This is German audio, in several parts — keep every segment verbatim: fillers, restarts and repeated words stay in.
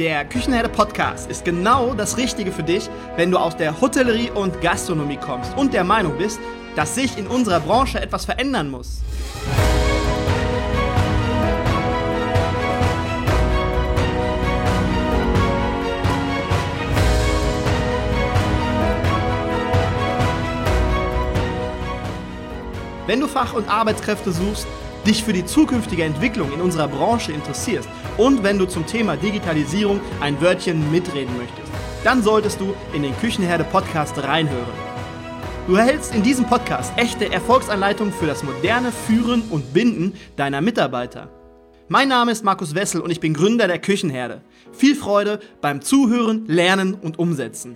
Der Küchenherde Podcast ist genau das Richtige für dich, wenn du aus der Hotellerie und Gastronomie kommst und der Meinung bist, dass sich in unserer Branche etwas verändern muss. Wenn du Fach- und Arbeitskräfte suchst, dich für die zukünftige Entwicklung in unserer Branche interessierst und wenn du zum Thema Digitalisierung ein Wörtchen mitreden möchtest, dann solltest du in den Küchenherde Podcast reinhören. Du erhältst in diesem Podcast echte Erfolgsanleitungen für das moderne Führen und Binden deiner Mitarbeiter. Mein Name ist Markus Wessel und ich bin Gründer der Küchenherde. Viel Freude beim Zuhören, Lernen und Umsetzen.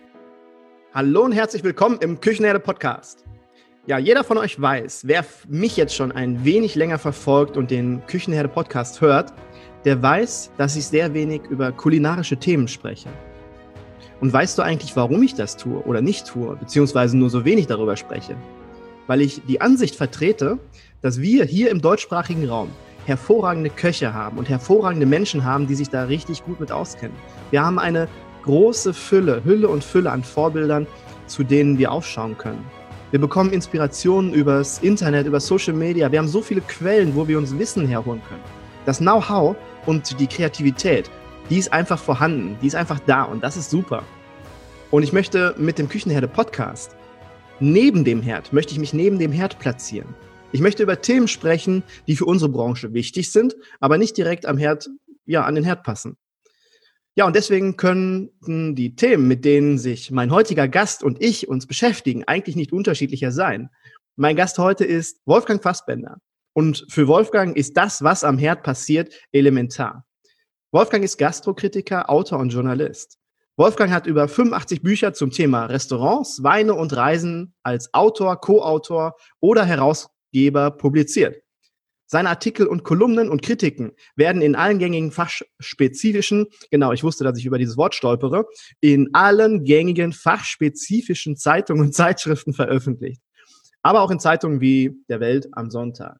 Hallo und herzlich willkommen im Küchenherde Podcast. Ja, jeder von euch weiß, wer mich jetzt schon ein wenig länger verfolgt und den Küchenherde Podcast hört, der weiß, dass ich sehr wenig über kulinarische Themen spreche. Und weißt du eigentlich, warum ich das tue oder nicht tue, beziehungsweise nur so wenig darüber spreche? Weil ich die Ansicht vertrete, dass wir hier im deutschsprachigen Raum hervorragende Köche haben und hervorragende Menschen haben, die sich da richtig gut mit auskennen. Wir haben eine große Fülle, Hülle und Fülle an Vorbildern, zu denen wir aufschauen können. Wir bekommen Inspirationen übers Internet, über Social Media. Wir haben so viele Quellen, wo wir uns Wissen herholen können. Das Know-how und die Kreativität, die ist einfach vorhanden, die ist einfach da und das ist super. Und ich möchte mit dem Küchenherde Podcast neben dem Herd, möchte ich mich neben dem Herd platzieren. Ich möchte über Themen sprechen, die für unsere Branche wichtig sind, aber nicht direkt am Herd, ja, an den Herd passen. Ja, und deswegen können die Themen, mit denen sich mein heutiger Gast und ich uns beschäftigen, eigentlich nicht unterschiedlicher sein. Mein Gast heute ist Wolfgang Fassbender. Und für Wolfgang ist das, was am Herd passiert, elementar. Wolfgang ist Gastrokritiker, Autor und Journalist. Wolfgang hat über fünfundachtzig Bücher zum Thema Restaurants, Weine und Reisen als Autor, Co-Autor oder Herausgeber publiziert. Seine Artikel und Kolumnen und Kritiken werden in allen gängigen fachspezifischen, genau, ich wusste, dass ich über dieses Wort stolpere, in allen gängigen fachspezifischen Zeitungen und Zeitschriften veröffentlicht. Aber auch in Zeitungen wie der Welt am Sonntag.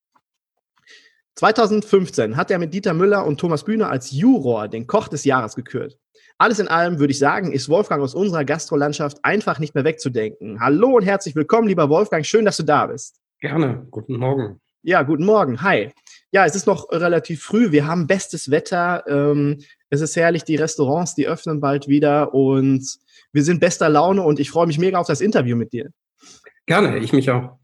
zweitausendfünfzehn hat er mit Dieter Müller und Thomas Bühner als Juror den Koch des Jahres gekürt. Alles in allem würde ich sagen, ist Wolfgang aus unserer Gastrolandschaft einfach nicht mehr wegzudenken. Hallo und herzlich willkommen, lieber Wolfgang, schön, dass du da bist. Gerne, guten Morgen. Ja, guten Morgen. Hi. Ja, es ist noch relativ früh. Wir haben bestes Wetter. Ähm, es ist herrlich. Die Restaurants, die öffnen bald wieder und wir sind bester Laune und ich freue mich mega auf das Interview mit dir. Gerne, ich mich auch.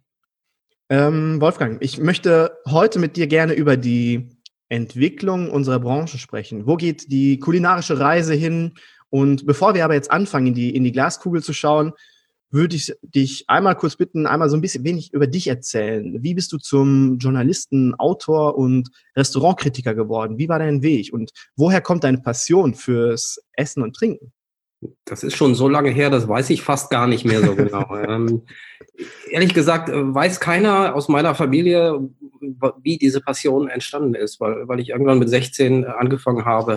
Ähm, Wolfgang, ich möchte heute mit dir gerne über die Entwicklung unserer Branche sprechen. Wo geht die kulinarische Reise hin? Und bevor wir aber jetzt anfangen, in die, in die Glaskugel zu schauen, würde ich dich einmal kurz bitten, einmal so ein bisschen wenig über dich erzählen. Wie bist du zum Journalisten, Autor und Restaurantkritiker geworden? Wie war dein Weg? Und woher kommt deine Passion fürs Essen und Trinken? Das ist schon so lange her, das weiß ich fast gar nicht mehr so genau. ähm, ehrlich gesagt weiß keiner aus meiner Familie, wie diese Passion entstanden ist, weil, weil ich irgendwann mit sechzehn angefangen habe,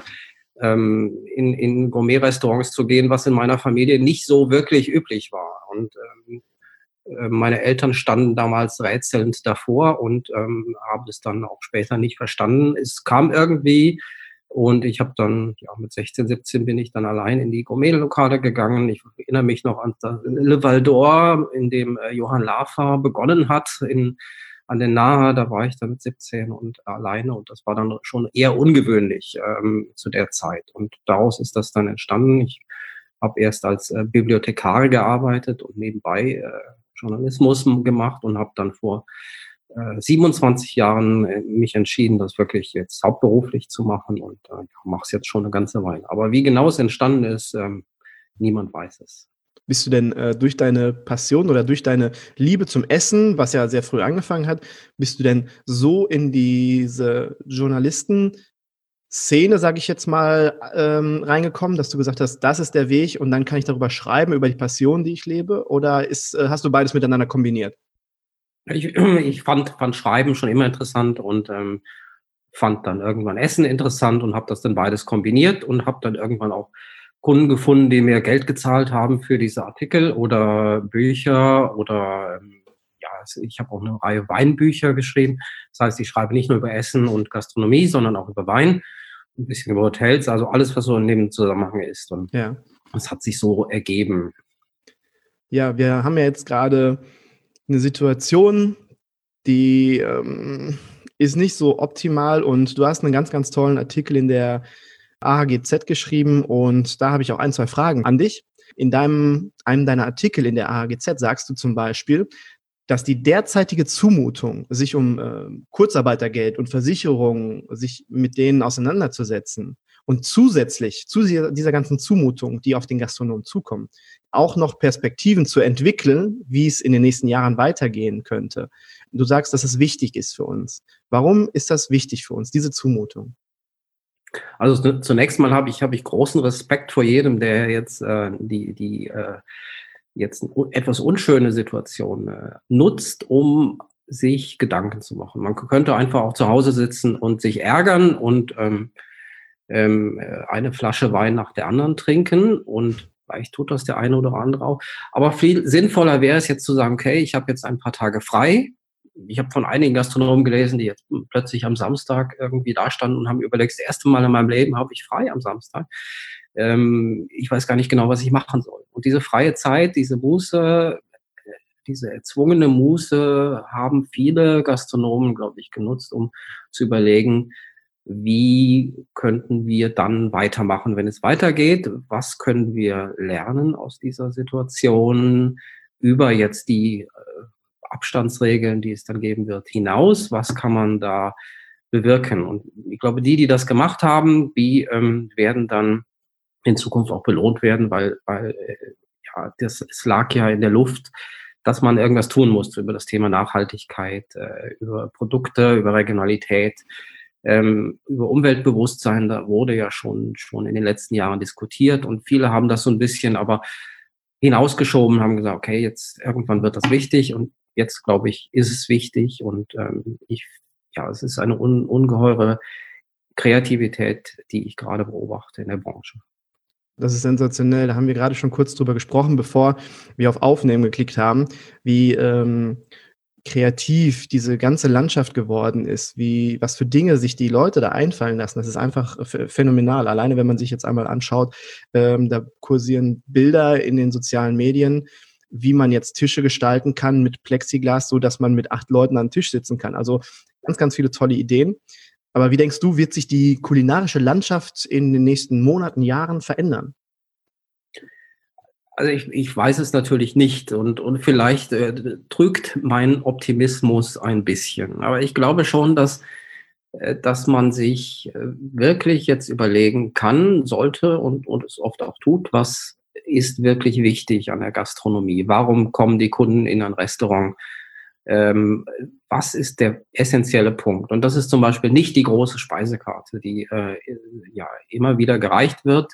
ähm, in, in Gourmet-Restaurants zu gehen, was in meiner Familie nicht so wirklich üblich war. Und ähm, meine Eltern standen damals rätselnd davor und ähm, haben es dann auch später nicht verstanden. Es kam irgendwie und ich habe dann, ja, mit sechzehn, siebzehn bin ich dann allein in die Gourmet-Lokale gegangen. Ich erinnere mich noch an Le Val d'Or, in dem äh, Johann Lafer begonnen hat, in, an den Nahe. Da war ich dann mit siebzehn und alleine und das war dann schon eher ungewöhnlich ähm, zu der Zeit. Und daraus ist das dann entstanden. Ich habe erst als äh, Bibliothekar gearbeitet und nebenbei äh, Journalismus gemacht und habe dann vor äh, siebenundzwanzig Jahren äh, mich entschieden, das wirklich jetzt hauptberuflich zu machen und äh, mache es jetzt schon eine ganze Weile. Aber wie genau es entstanden ist, ähm, niemand weiß es. Bist du denn äh, durch deine Passion oder durch deine Liebe zum Essen, was ja sehr früh angefangen hat, bist du denn so in diese Journalisten-Szene, sage ich jetzt mal, ähm, reingekommen, dass du gesagt hast, das ist der Weg und dann kann ich darüber schreiben, über die Passion, die ich lebe? Oder ist, äh, hast du beides miteinander kombiniert? Ich, ich fand, fand Schreiben schon immer interessant und ähm, fand dann irgendwann Essen interessant und habe das dann beides kombiniert und habe dann irgendwann auch Kunden gefunden, die mir Geld gezahlt haben für diese Artikel oder Bücher oder ähm, ja, ich habe auch eine Reihe Weinbücher geschrieben. Das heißt, ich schreibe nicht nur über Essen und Gastronomie, sondern auch über Wein. ein bisschen über Hotels, also alles, was so in dem Zusammenhang ist. Und Ja. das hat sich so ergeben. Ja, wir haben ja jetzt gerade eine Situation, die ähm, ist nicht so optimal, und du hast einen ganz, ganz tollen Artikel in der A H G Z geschrieben, und da habe ich auch ein, zwei Fragen an dich. In deinem, einem deiner Artikel in der A H G Z sagst du zum Beispiel, dass die derzeitige Zumutung, sich um äh, Kurzarbeitergeld und Versicherungen, sich mit denen auseinanderzusetzen und zusätzlich zu dieser, dieser ganzen Zumutung, die auf den Gastronomen zukommen, auch noch Perspektiven zu entwickeln, wie es in den nächsten Jahren weitergehen könnte. Du sagst, dass es wichtig ist für uns. Warum ist das wichtig für uns, diese Zumutung? Also zunächst mal habe ich, habe ich großen Respekt vor jedem, der jetzt äh, die, die äh, jetzt eine etwas unschöne Situation äh, nutzt, um sich Gedanken zu machen. Man könnte einfach auch zu Hause sitzen und sich ärgern und ähm, ähm, eine Flasche Wein nach der anderen trinken, und vielleicht tut das der eine oder andere auch. Aber viel sinnvoller wäre es jetzt zu sagen, okay, ich habe jetzt ein paar Tage frei. Ich habe von einigen Gastronomen gelesen, die jetzt plötzlich am Samstag irgendwie da standen und haben überlegt, das erste Mal in meinem Leben habe ich frei am Samstag. Ähm, ich weiß gar nicht genau, was ich machen soll. Und diese freie Zeit, diese Muße, diese erzwungene Muße haben viele Gastronomen, glaube ich, genutzt, um zu überlegen, wie könnten wir dann weitermachen, wenn es weitergeht? Was können wir lernen aus dieser Situation über jetzt die äh, Abstandsregeln, die es dann geben wird, hinaus? Was kann man da bewirken? Und ich glaube, die, die das gemacht haben, die ähm, werden dann in Zukunft auch belohnt werden, weil, weil äh, ja, das, es lag ja in der Luft, dass man irgendwas tun musste über das Thema Nachhaltigkeit, äh, über Produkte, über Regionalität. Ähm, über Umweltbewusstsein, da wurde ja schon, schon in den letzten Jahren diskutiert, und viele haben das so ein bisschen aber hinausgeschoben, haben gesagt, okay, jetzt irgendwann wird das wichtig, und jetzt, glaube ich, ist es wichtig, und ähm, ich, ja, es ist eine un, ungeheure Kreativität, die ich gerade beobachte in der Branche. Das ist sensationell. Da haben wir gerade schon kurz drüber gesprochen, bevor wir auf Aufnehmen geklickt haben, wie ähm, kreativ diese ganze Landschaft geworden ist, wie, was für Dinge sich die Leute da einfallen lassen. Das ist einfach phänomenal. Alleine, wenn man sich jetzt einmal anschaut, ähm, da kursieren Bilder in den sozialen Medien, wie man jetzt Tische gestalten kann mit Plexiglas, so dass man mit acht Leuten an den Tisch sitzen kann. Also ganz, ganz viele tolle Ideen. Aber wie denkst du, wird sich die kulinarische Landschaft in den nächsten Monaten, Jahren verändern? Also ich, ich weiß es natürlich nicht, und, und vielleicht äh, trügt mein Optimismus ein bisschen. Aber ich glaube schon, dass, äh, dass man sich äh, wirklich jetzt überlegen kann, sollte und, und es oft auch tut, was ist wirklich wichtig an der Gastronomie? Warum kommen die Kunden in ein Restaurant? Ähm, was ist der essentielle Punkt? Und das ist zum Beispiel nicht die große Speisekarte, die äh, ja immer wieder gereicht wird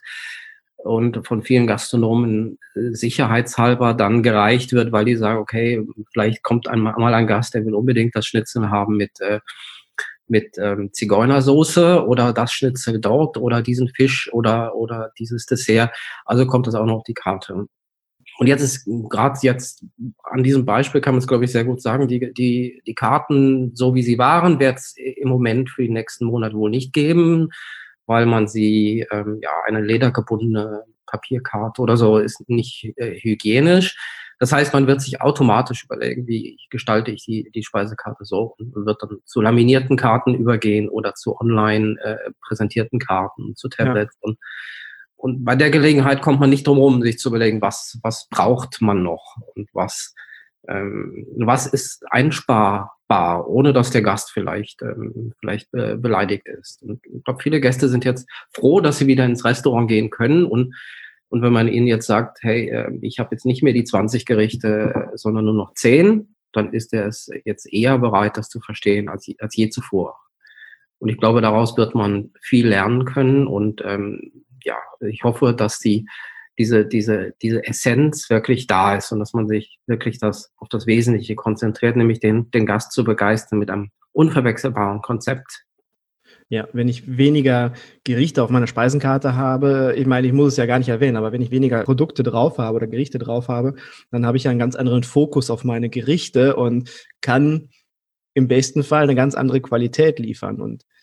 und von vielen Gastronomen sicherheitshalber dann gereicht wird, weil die sagen, okay, vielleicht kommt einmal mal ein Gast, der will unbedingt das Schnitzel haben mit, äh, mit ähm, Zigeunersoße oder das Schnitzel dort oder diesen Fisch oder, oder dieses Dessert. Also kommt das auch noch auf die Karte. Und jetzt ist gerade jetzt an diesem Beispiel kann man es, glaube ich, sehr gut sagen, die, die, die Karten, so wie sie waren, wird es im Moment für die nächsten Monate wohl nicht geben, weil man sie, ähm, ja, eine ledergebundene Papierkarte oder so ist nicht äh, hygienisch. Das heißt, man wird sich automatisch überlegen, wie gestalte ich die, die Speisekarte so, und wird dann zu laminierten Karten übergehen oder zu online äh, präsentierten Karten, zu Tablets. Ja. Und, und bei der Gelegenheit kommt man nicht drum herum, sich zu überlegen, was, was braucht man noch und was, ähm, was ist einsparbar, ohne dass der Gast vielleicht, ähm, vielleicht äh, beleidigt ist. Und ich glaube, viele Gäste sind jetzt froh, dass sie wieder ins Restaurant gehen können, und Und wenn man ihnen jetzt sagt, hey, äh, ich habe jetzt nicht mehr die zwanzig Gerichte, äh, sondern nur noch zehn, dann ist er es jetzt eher bereit, das zu verstehen als, als je zuvor. Und ich glaube, daraus wird man viel lernen können. Und ähm, ja, ich hoffe, dass die, diese, diese, diese Essenz wirklich da ist und dass man sich wirklich das, auf das Wesentliche konzentriert, nämlich den, den Gast zu begeistern mit einem unverwechselbaren Konzept. Ja, wenn ich weniger Gerichte auf meiner Speisenkarte habe, ich meine, ich muss es ja gar nicht erwähnen, aber wenn ich weniger Produkte drauf habe oder Gerichte drauf habe, dann habe ich ja einen ganz anderen Fokus auf meine Gerichte und kann im besten Fall eine ganz andere Qualität liefern. Und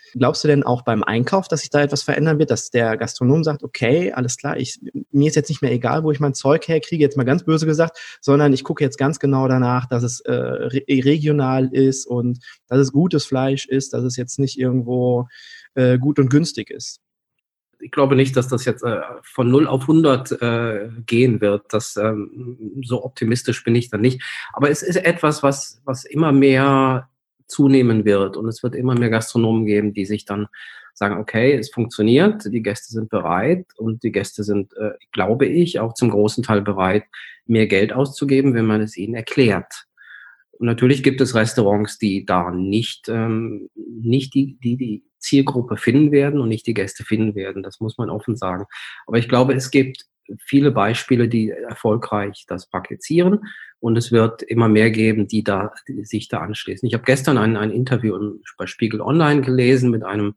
Glaubst du denn auch beim Einkauf, dass sich da etwas verändern wird, dass der Gastronom sagt, okay, alles klar, ich, mir ist jetzt nicht mehr egal, wo ich mein Zeug herkriege, jetzt mal ganz böse gesagt, sondern ich gucke jetzt ganz genau danach, dass es äh, re- regional ist und dass es gutes Fleisch ist, dass es jetzt nicht irgendwo äh, gut und günstig ist? Ich glaube nicht, dass das jetzt äh, von null auf hundert äh, gehen wird. Das, ähm, so optimistisch bin ich dann nicht. Aber es ist etwas, was, was immer mehr zunehmen wird. Und es wird immer mehr Gastronomen geben, die sich dann sagen, okay, es funktioniert, die Gäste sind bereit und die Gäste sind, äh, glaube ich, auch zum großen Teil bereit, mehr Geld auszugeben, wenn man es ihnen erklärt. Und natürlich gibt es Restaurants, die da nicht, ähm, nicht die, die, die Zielgruppe finden werden und nicht die Gäste finden werden. Das muss man offen sagen. Aber ich glaube, es gibt viele Beispiele, die erfolgreich das praktizieren. Und es wird immer mehr geben, die da, die sich da anschließen. Ich habe gestern ein, ein Interview im, bei Spiegel Online gelesen mit einem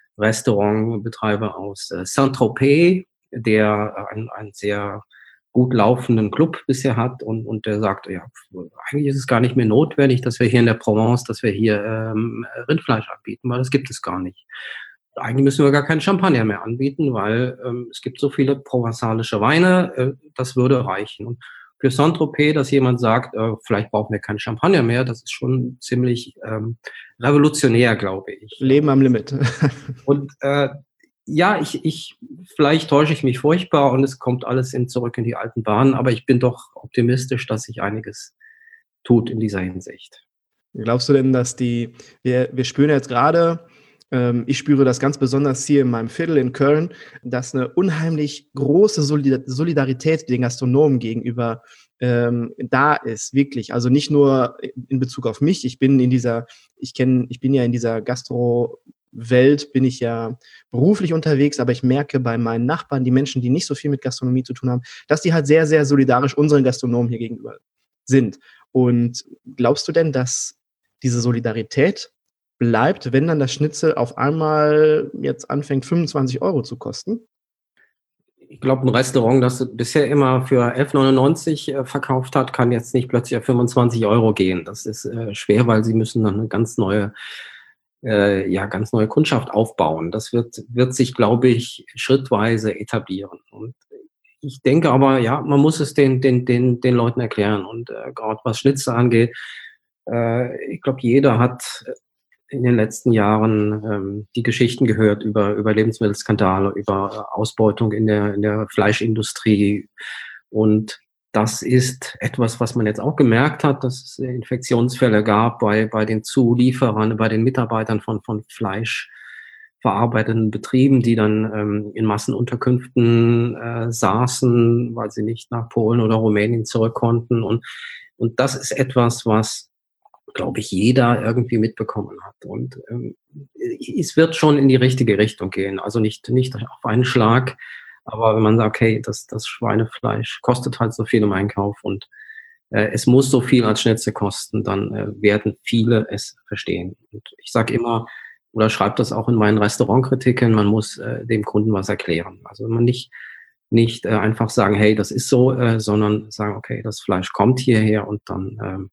Restaurantbetreiber aus äh, Saint-Tropez, der ein, ein sehr gut laufenden Club bisher hat und, und der sagt, ja, eigentlich ist es gar nicht mehr notwendig, dass wir hier in der Provence, dass wir hier ähm, Rindfleisch anbieten, weil das gibt es gar nicht. Eigentlich müssen wir gar keinen Champagner mehr anbieten, weil ähm, es gibt so viele provenzalische Weine, äh, das würde reichen. Und für Saint-Tropez, dass jemand sagt, äh, vielleicht brauchen wir keinen Champagner mehr, das ist schon ziemlich ähm, revolutionär, glaube ich. Leben am Limit. Und äh, ja, ich, ich, vielleicht täusche ich mich furchtbar und es kommt alles in, zurück in die alten Bahnen, aber ich bin doch optimistisch, dass sich einiges tut in dieser Hinsicht. Glaubst du denn, dass die, wir, wir spüren jetzt gerade, ähm, ich spüre das ganz besonders hier in meinem Viertel in Köln, dass eine unheimlich große Solidar- Solidarität den Gastronomen gegenüber ähm, da ist, wirklich. Also nicht nur in Bezug auf mich, ich bin in dieser, ich kenne, ich bin ja in dieser Gastro- Welt bin ich ja beruflich unterwegs, aber ich merke bei meinen Nachbarn, die Menschen, die nicht so viel mit Gastronomie zu tun haben, dass die halt sehr, sehr solidarisch unseren Gastronomen hier gegenüber sind. Und glaubst du denn, dass diese Solidarität bleibt, wenn dann das Schnitzel auf einmal jetzt anfängt, fünfundzwanzig Euro zu kosten? Ich glaube, ein Restaurant, das bisher immer für elf neunundneunzig äh, verkauft hat, kann jetzt nicht plötzlich auf fünfundzwanzig Euro gehen. Das ist äh, schwer, weil sie müssen dann eine ganz neue Äh, ja, ganz neue Kundschaft aufbauen. Das wird, wird sich, glaube ich, schrittweise etablieren. Und ich denke aber, ja, man muss es den, den, den, den Leuten erklären. Und äh, gerade was Schnitzel angeht, äh, ich glaube, jeder hat in den letzten Jahren ähm, die Geschichten gehört über, über Lebensmittelskandale, über Ausbeutung in der, in der Fleischindustrie. Und das ist etwas, was man jetzt auch gemerkt hat, dass es Infektionsfälle gab bei, bei den Zulieferern, bei den Mitarbeitern von, von fleischverarbeitenden Betrieben, die dann ähm, in Massenunterkünften äh, saßen, weil sie nicht nach Polen oder Rumänien zurück konnten. Und, und das ist etwas, was, glaube ich, jeder irgendwie mitbekommen hat. Und ähm, es wird schon in die richtige Richtung gehen. Also nicht, nicht auf einen Schlag. Aber wenn man sagt, okay, das, das Schweinefleisch kostet halt so viel im Einkauf und äh, es muss so viel als Schnitzel kosten, dann äh, werden viele es verstehen. Und ich sage immer, oder schreibe das auch in meinen Restaurantkritiken, man muss äh, dem Kunden was erklären. Also wenn man nicht, nicht äh, einfach sagen, hey, das ist so, äh, sondern sagen, okay, das Fleisch kommt hierher und dann ähm,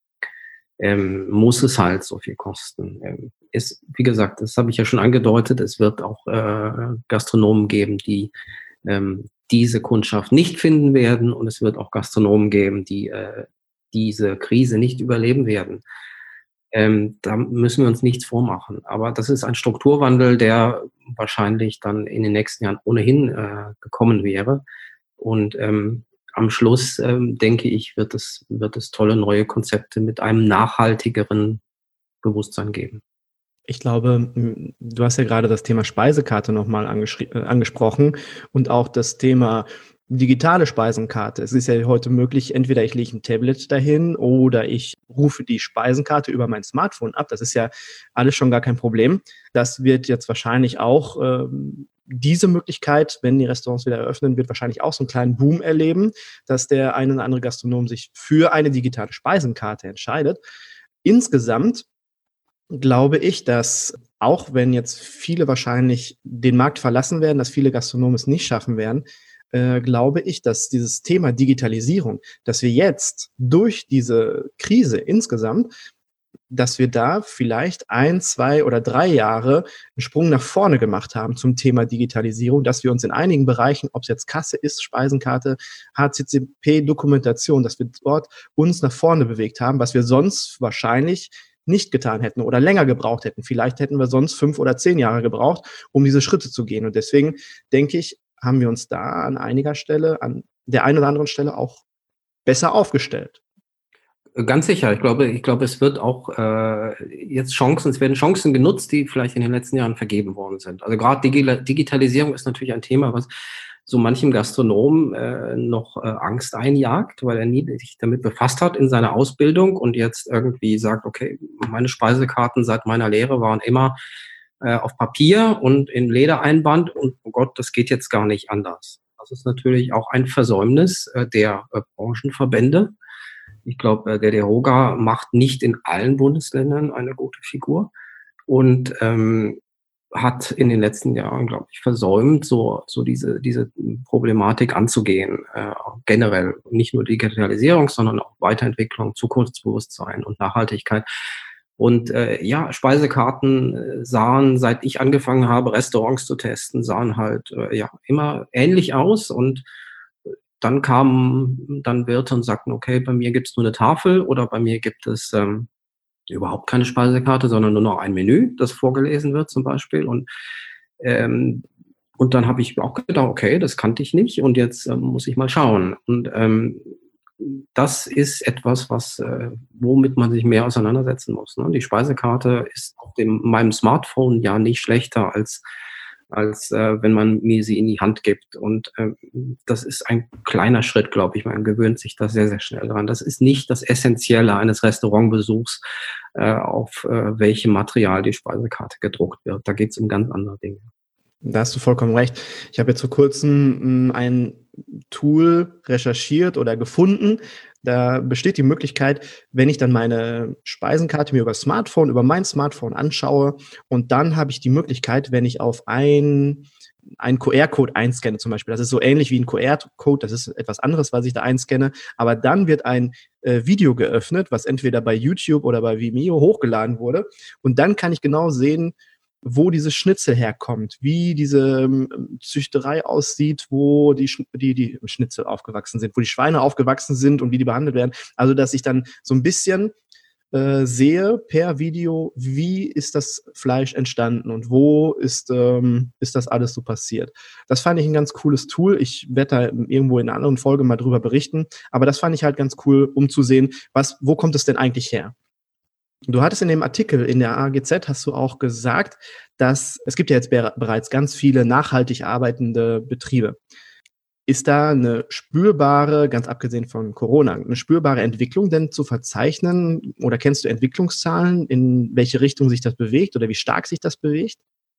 ähm, muss es halt so viel kosten. Ähm, ist, wie gesagt, das habe ich ja schon angedeutet, es wird auch äh, Gastronomen geben, die ähm, diese Kundschaft nicht finden werden und es wird auch Gastronomen geben, die äh, diese Krise nicht überleben werden. Ähm, da müssen wir uns nichts vormachen. Aber das ist ein Strukturwandel, der wahrscheinlich dann in den nächsten Jahren ohnehin äh, gekommen wäre. Und ähm, am Schluss, ähm, denke ich, wird es, wird es tolle neue Konzepte mit einem nachhaltigeren Bewusstsein geben. Ich glaube, du hast ja gerade das Thema Speisekarte nochmal angeschri- äh, angesprochen und auch das Thema digitale Speisenkarte. Es ist ja heute möglich, entweder ich lege ein Tablet dahin oder ich rufe die Speisenkarte über mein Smartphone ab. Das ist ja alles schon gar kein Problem. Das wird jetzt wahrscheinlich auch, ähm, diese Möglichkeit, wenn die Restaurants wieder eröffnen, wird wahrscheinlich auch so einen kleinen Boom erleben, dass der eine oder andere Gastronom sich für eine digitale Speisenkarte entscheidet. Insgesamt glaube ich, dass auch wenn jetzt viele wahrscheinlich den Markt verlassen werden, dass viele Gastronomen es nicht schaffen werden, äh, glaube ich, dass dieses Thema Digitalisierung, dass wir jetzt durch diese Krise insgesamt dass wir da vielleicht ein, zwei oder drei Jahre einen Sprung nach vorne gemacht haben zum Thema Digitalisierung, dass wir uns in einigen Bereichen, ob es jetzt Kasse ist, Speisenkarte, H C C P, Dokumentation, dass wir dort uns nach vorne bewegt haben, was wir sonst wahrscheinlich nicht getan hätten oder länger gebraucht hätten. Vielleicht hätten wir sonst fünf oder zehn Jahre gebraucht, um diese Schritte zu gehen. Und deswegen denke ich, haben wir uns da an einiger Stelle, an der einen oder anderen Stelle auch besser aufgestellt. Ganz sicher. Ich glaube, ich glaube, es wird auch äh, jetzt Chancen, es werden Chancen genutzt, die vielleicht in den letzten Jahren vergeben worden sind. Also gerade Digi- Digitalisierung ist natürlich ein Thema, was so manchem Gastronom äh, noch äh, Angst einjagt, weil er nie sich damit befasst hat in seiner Ausbildung und jetzt irgendwie sagt, okay, meine Speisekarten seit meiner Lehre waren immer äh, auf Papier und in Ledereinband und oh Gott, das geht jetzt gar nicht anders. Das ist natürlich auch ein Versäumnis äh, der äh, Branchenverbände. Ich glaube, der DEHOGA macht nicht in allen Bundesländern eine gute Figur und ähm, hat in den letzten Jahren, glaube ich, versäumt, so, so diese, diese Problematik anzugehen. Äh, generell nicht nur Digitalisierung, sondern auch Weiterentwicklung, Zukunftsbewusstsein und Nachhaltigkeit. Und äh, ja, Speisekarten äh, sahen, seit ich angefangen habe, Restaurants zu testen, sahen halt äh, ja immer ähnlich aus und dann kamen dann Wirte und sagten, okay, bei mir gibt es nur eine Tafel oder bei mir gibt es ähm, überhaupt keine Speisekarte, sondern nur noch ein Menü, das vorgelesen wird zum Beispiel. Und, ähm, und dann habe ich auch gedacht, okay, das kannte ich nicht und jetzt ähm, muss ich mal schauen. Und ähm, das ist etwas, was, äh, womit man sich mehr auseinandersetzen muss. Ne? Die Speisekarte ist auf dem, meinem Smartphone ja nicht schlechter als als äh, wenn man mir sie in die Hand gibt. Und äh, das ist ein kleiner Schritt, glaube ich. Man gewöhnt sich da sehr, sehr schnell dran. Das ist nicht das Essentielle eines Restaurantbesuchs, äh, auf äh, welchem Material die Speisekarte gedruckt wird. Da geht es um ganz andere Dinge. Da hast du vollkommen recht. Ich habe jetzt vor kurzem ein Tool recherchiert oder gefunden. Da besteht die Möglichkeit, wenn ich dann meine Speisenkarte mir über Smartphone, über mein Smartphone anschaue und dann habe ich die Möglichkeit, wenn ich auf ein einen Q R-Code einscanne zum Beispiel, das ist so ähnlich wie ein Q R-Code, das ist etwas anderes, was ich da einscanne, aber dann wird ein äh, Video geöffnet, was entweder bei YouTube oder bei Vimeo hochgeladen wurde und dann kann ich genau sehen, wo dieses Schnitzel herkommt, wie diese ähm, Züchterei aussieht, wo die, die, die Schnitzel aufgewachsen sind, wo die Schweine aufgewachsen sind und wie die behandelt werden. Also, dass ich dann so ein bisschen äh, sehe per Video, wie ist das Fleisch entstanden und wo ist, ähm, ist das alles so passiert. Das fand ich ein ganz cooles Tool. Ich werde da irgendwo in einer anderen Folge mal drüber berichten, aber das fand ich halt ganz cool, um zu sehen, was, wo kommt es denn eigentlich her? Du hattest in dem Artikel in der A G Z, hast du auch gesagt, dass es gibt ja jetzt be- bereits ganz viele nachhaltig arbeitende Betriebe. Ist da eine spürbare, ganz abgesehen von Corona, eine spürbare Entwicklung denn zu verzeichnen? Oder kennst du Entwicklungszahlen, in welche Richtung sich das bewegt oder wie stark sich das bewegt?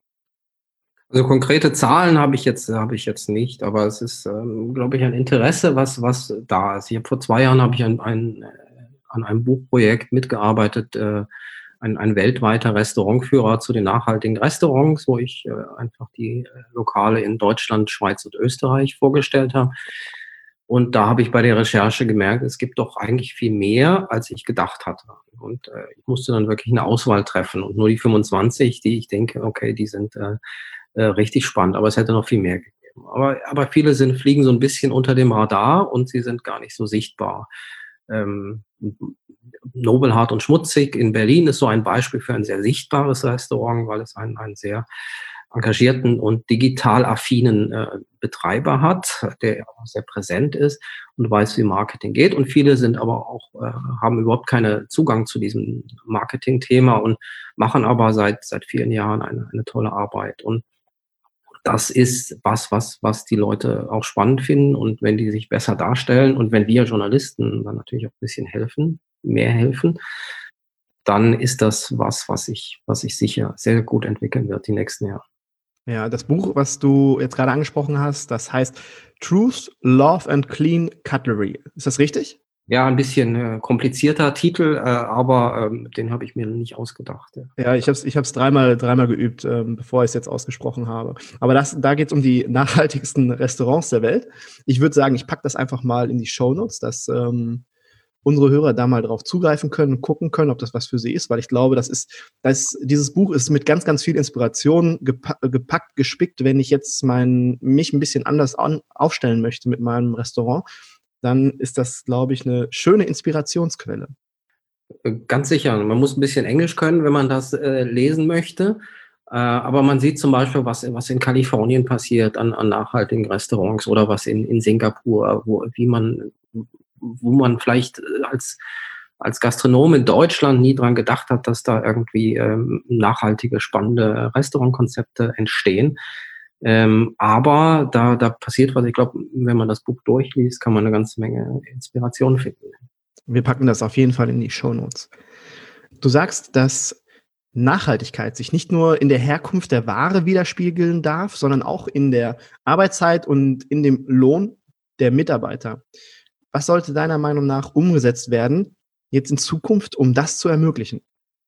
Also konkrete Zahlen habe ich jetzt habe ich jetzt nicht, aber es ist, ähm, glaube ich, ein Interesse, was was da ist. Ich habe vor zwei Jahren habe ich ein, ein an einem Buchprojekt mitgearbeitet, äh, ein, ein weltweiter Restaurantführer zu den nachhaltigen Restaurants, wo ich äh, einfach die äh, Lokale in Deutschland, Schweiz und Österreich vorgestellt habe. Und da habe ich bei der Recherche gemerkt, es gibt doch eigentlich viel mehr, als ich gedacht hatte. Und äh, ich musste dann wirklich eine Auswahl treffen. Und nur die fünfundzwanzig, die ich denke, okay, die sind äh, äh, richtig spannend, aber es hätte noch viel mehr gegeben. Aber, aber viele sind, fliegen so ein bisschen unter dem Radar und sie sind gar nicht so sichtbar. Ähm, Nobel, hart und schmutzig in Berlin ist so ein Beispiel für ein sehr sichtbares Restaurant, weil es einen, einen sehr engagierten und digital affinen äh, Betreiber hat, der auch sehr präsent ist und weiß, wie Marketing geht. Und viele sind aber auch, äh, haben überhaupt keinen Zugang zu diesem Marketing-Thema und machen aber seit, seit vielen Jahren eine, eine tolle Arbeit. Und das ist was, was, was die Leute auch spannend finden. Und wenn die sich besser darstellen und wenn wir Journalisten dann natürlich auch ein bisschen helfen, mehr helfen, dann ist das was, was sich, was sich sicher sehr gut entwickeln wird die nächsten Jahre. Ja, das Buch, was du jetzt gerade angesprochen hast, das heißt Truth, Love and Clean Cutlery. Ist das richtig? Ja, ein bisschen äh, komplizierter Titel, äh, aber ähm, den habe ich mir nicht ausgedacht. Ja, ja ich habe es ich hab's dreimal, dreimal geübt, ähm, bevor ich es jetzt ausgesprochen habe. Aber das, da geht es um die nachhaltigsten Restaurants der Welt. Ich würde sagen, ich packe das einfach mal in die Shownotes. Das, ähm, unsere Hörer da mal drauf zugreifen können und gucken können, ob das was für sie ist, weil ich glaube, das ist, das, dieses Buch ist mit ganz, ganz viel Inspiration gepa- gepackt, gespickt. Wenn ich jetzt mein, mich ein bisschen anders an, aufstellen möchte mit meinem Restaurant, dann ist das, glaube ich, eine schöne Inspirationsquelle. Ganz sicher. Man muss ein bisschen Englisch können, wenn man das äh, lesen möchte. Äh, aber man sieht zum Beispiel, was, was in Kalifornien passiert an, an nachhaltigen Restaurants oder was in, in Singapur, wo, wie man, wo man vielleicht als, als Gastronom in Deutschland nie dran gedacht hat, dass da irgendwie ähm, nachhaltige, spannende Restaurantkonzepte entstehen. Ähm, aber da, da passiert was. Ich glaube, wenn man das Buch durchliest, kann man eine ganze Menge Inspiration finden. Wir packen das auf jeden Fall in die Shownotes. Du sagst, dass Nachhaltigkeit sich nicht nur in der Herkunft der Ware widerspiegeln darf, sondern auch in der Arbeitszeit und in dem Lohn der Mitarbeiter. Was sollte deiner Meinung nach umgesetzt werden, jetzt in Zukunft, um das zu ermöglichen?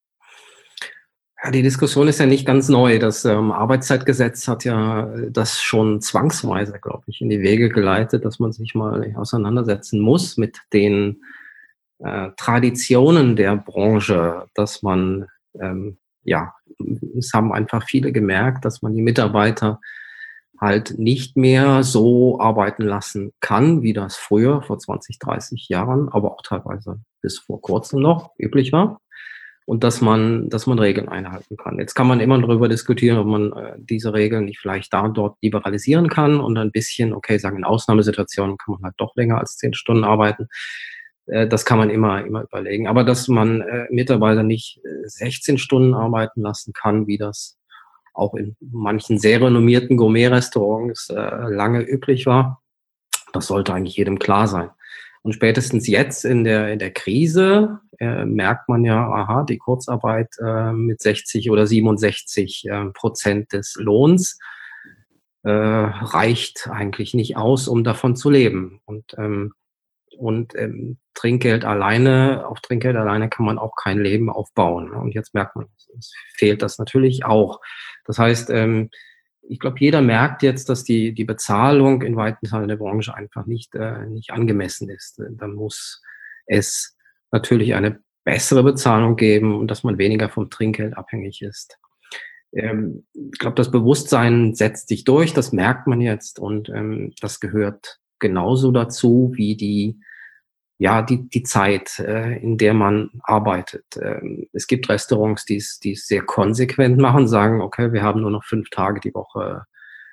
Ja, die Diskussion ist ja nicht ganz neu. Das ähm, Arbeitszeitgesetz hat ja das schon zwangsweise, glaube ich, in die Wege geleitet, dass man sich mal auseinandersetzen muss mit den äh, Traditionen der Branche, dass man, ähm, ja, es haben einfach viele gemerkt, dass man die Mitarbeiter halt nicht mehr so arbeiten lassen kann, wie das früher, vor zwanzig, dreißig Jahren, aber auch teilweise bis vor kurzem noch üblich war. Und dass man, dass man Regeln einhalten kann. Jetzt kann man immer darüber diskutieren, ob man äh, diese Regeln nicht vielleicht da und dort liberalisieren kann und ein bisschen, okay, sagen in Ausnahmesituationen kann man halt doch länger als zehn Stunden arbeiten. Äh, das kann man immer, immer überlegen. Aber dass man äh, Mitarbeiter nicht äh, sechzehn Stunden arbeiten lassen kann, wie das auch in manchen sehr renommierten Gourmet-Restaurants äh, lange üblich war, das sollte eigentlich jedem klar sein. Und spätestens jetzt in der, in der Krise äh, merkt man ja, aha, die Kurzarbeit äh, mit sechzig oder siebenundsechzig äh, Prozent des Lohns äh, reicht eigentlich nicht aus, um davon zu leben. Und, ähm, und ähm, Trinkgeld alleine, auf Trinkgeld alleine kann man auch kein Leben aufbauen. Und jetzt merkt man, es fehlt das natürlich auch. Das heißt, ähm, ich glaube, jeder merkt jetzt, dass die, die Bezahlung in weiten Teilen der Branche einfach nicht, äh, nicht angemessen ist. Dann muss es natürlich eine bessere Bezahlung geben und dass man weniger vom Trinkgeld abhängig ist. Ähm, ich glaube, das Bewusstsein setzt sich durch, das merkt man jetzt und ähm, das gehört genauso dazu wie die ja, die, die Zeit, äh, in der man arbeitet. Ähm, es gibt Restaurants, die es, die es sehr konsequent machen, sagen, okay, wir haben nur noch fünf Tage die Woche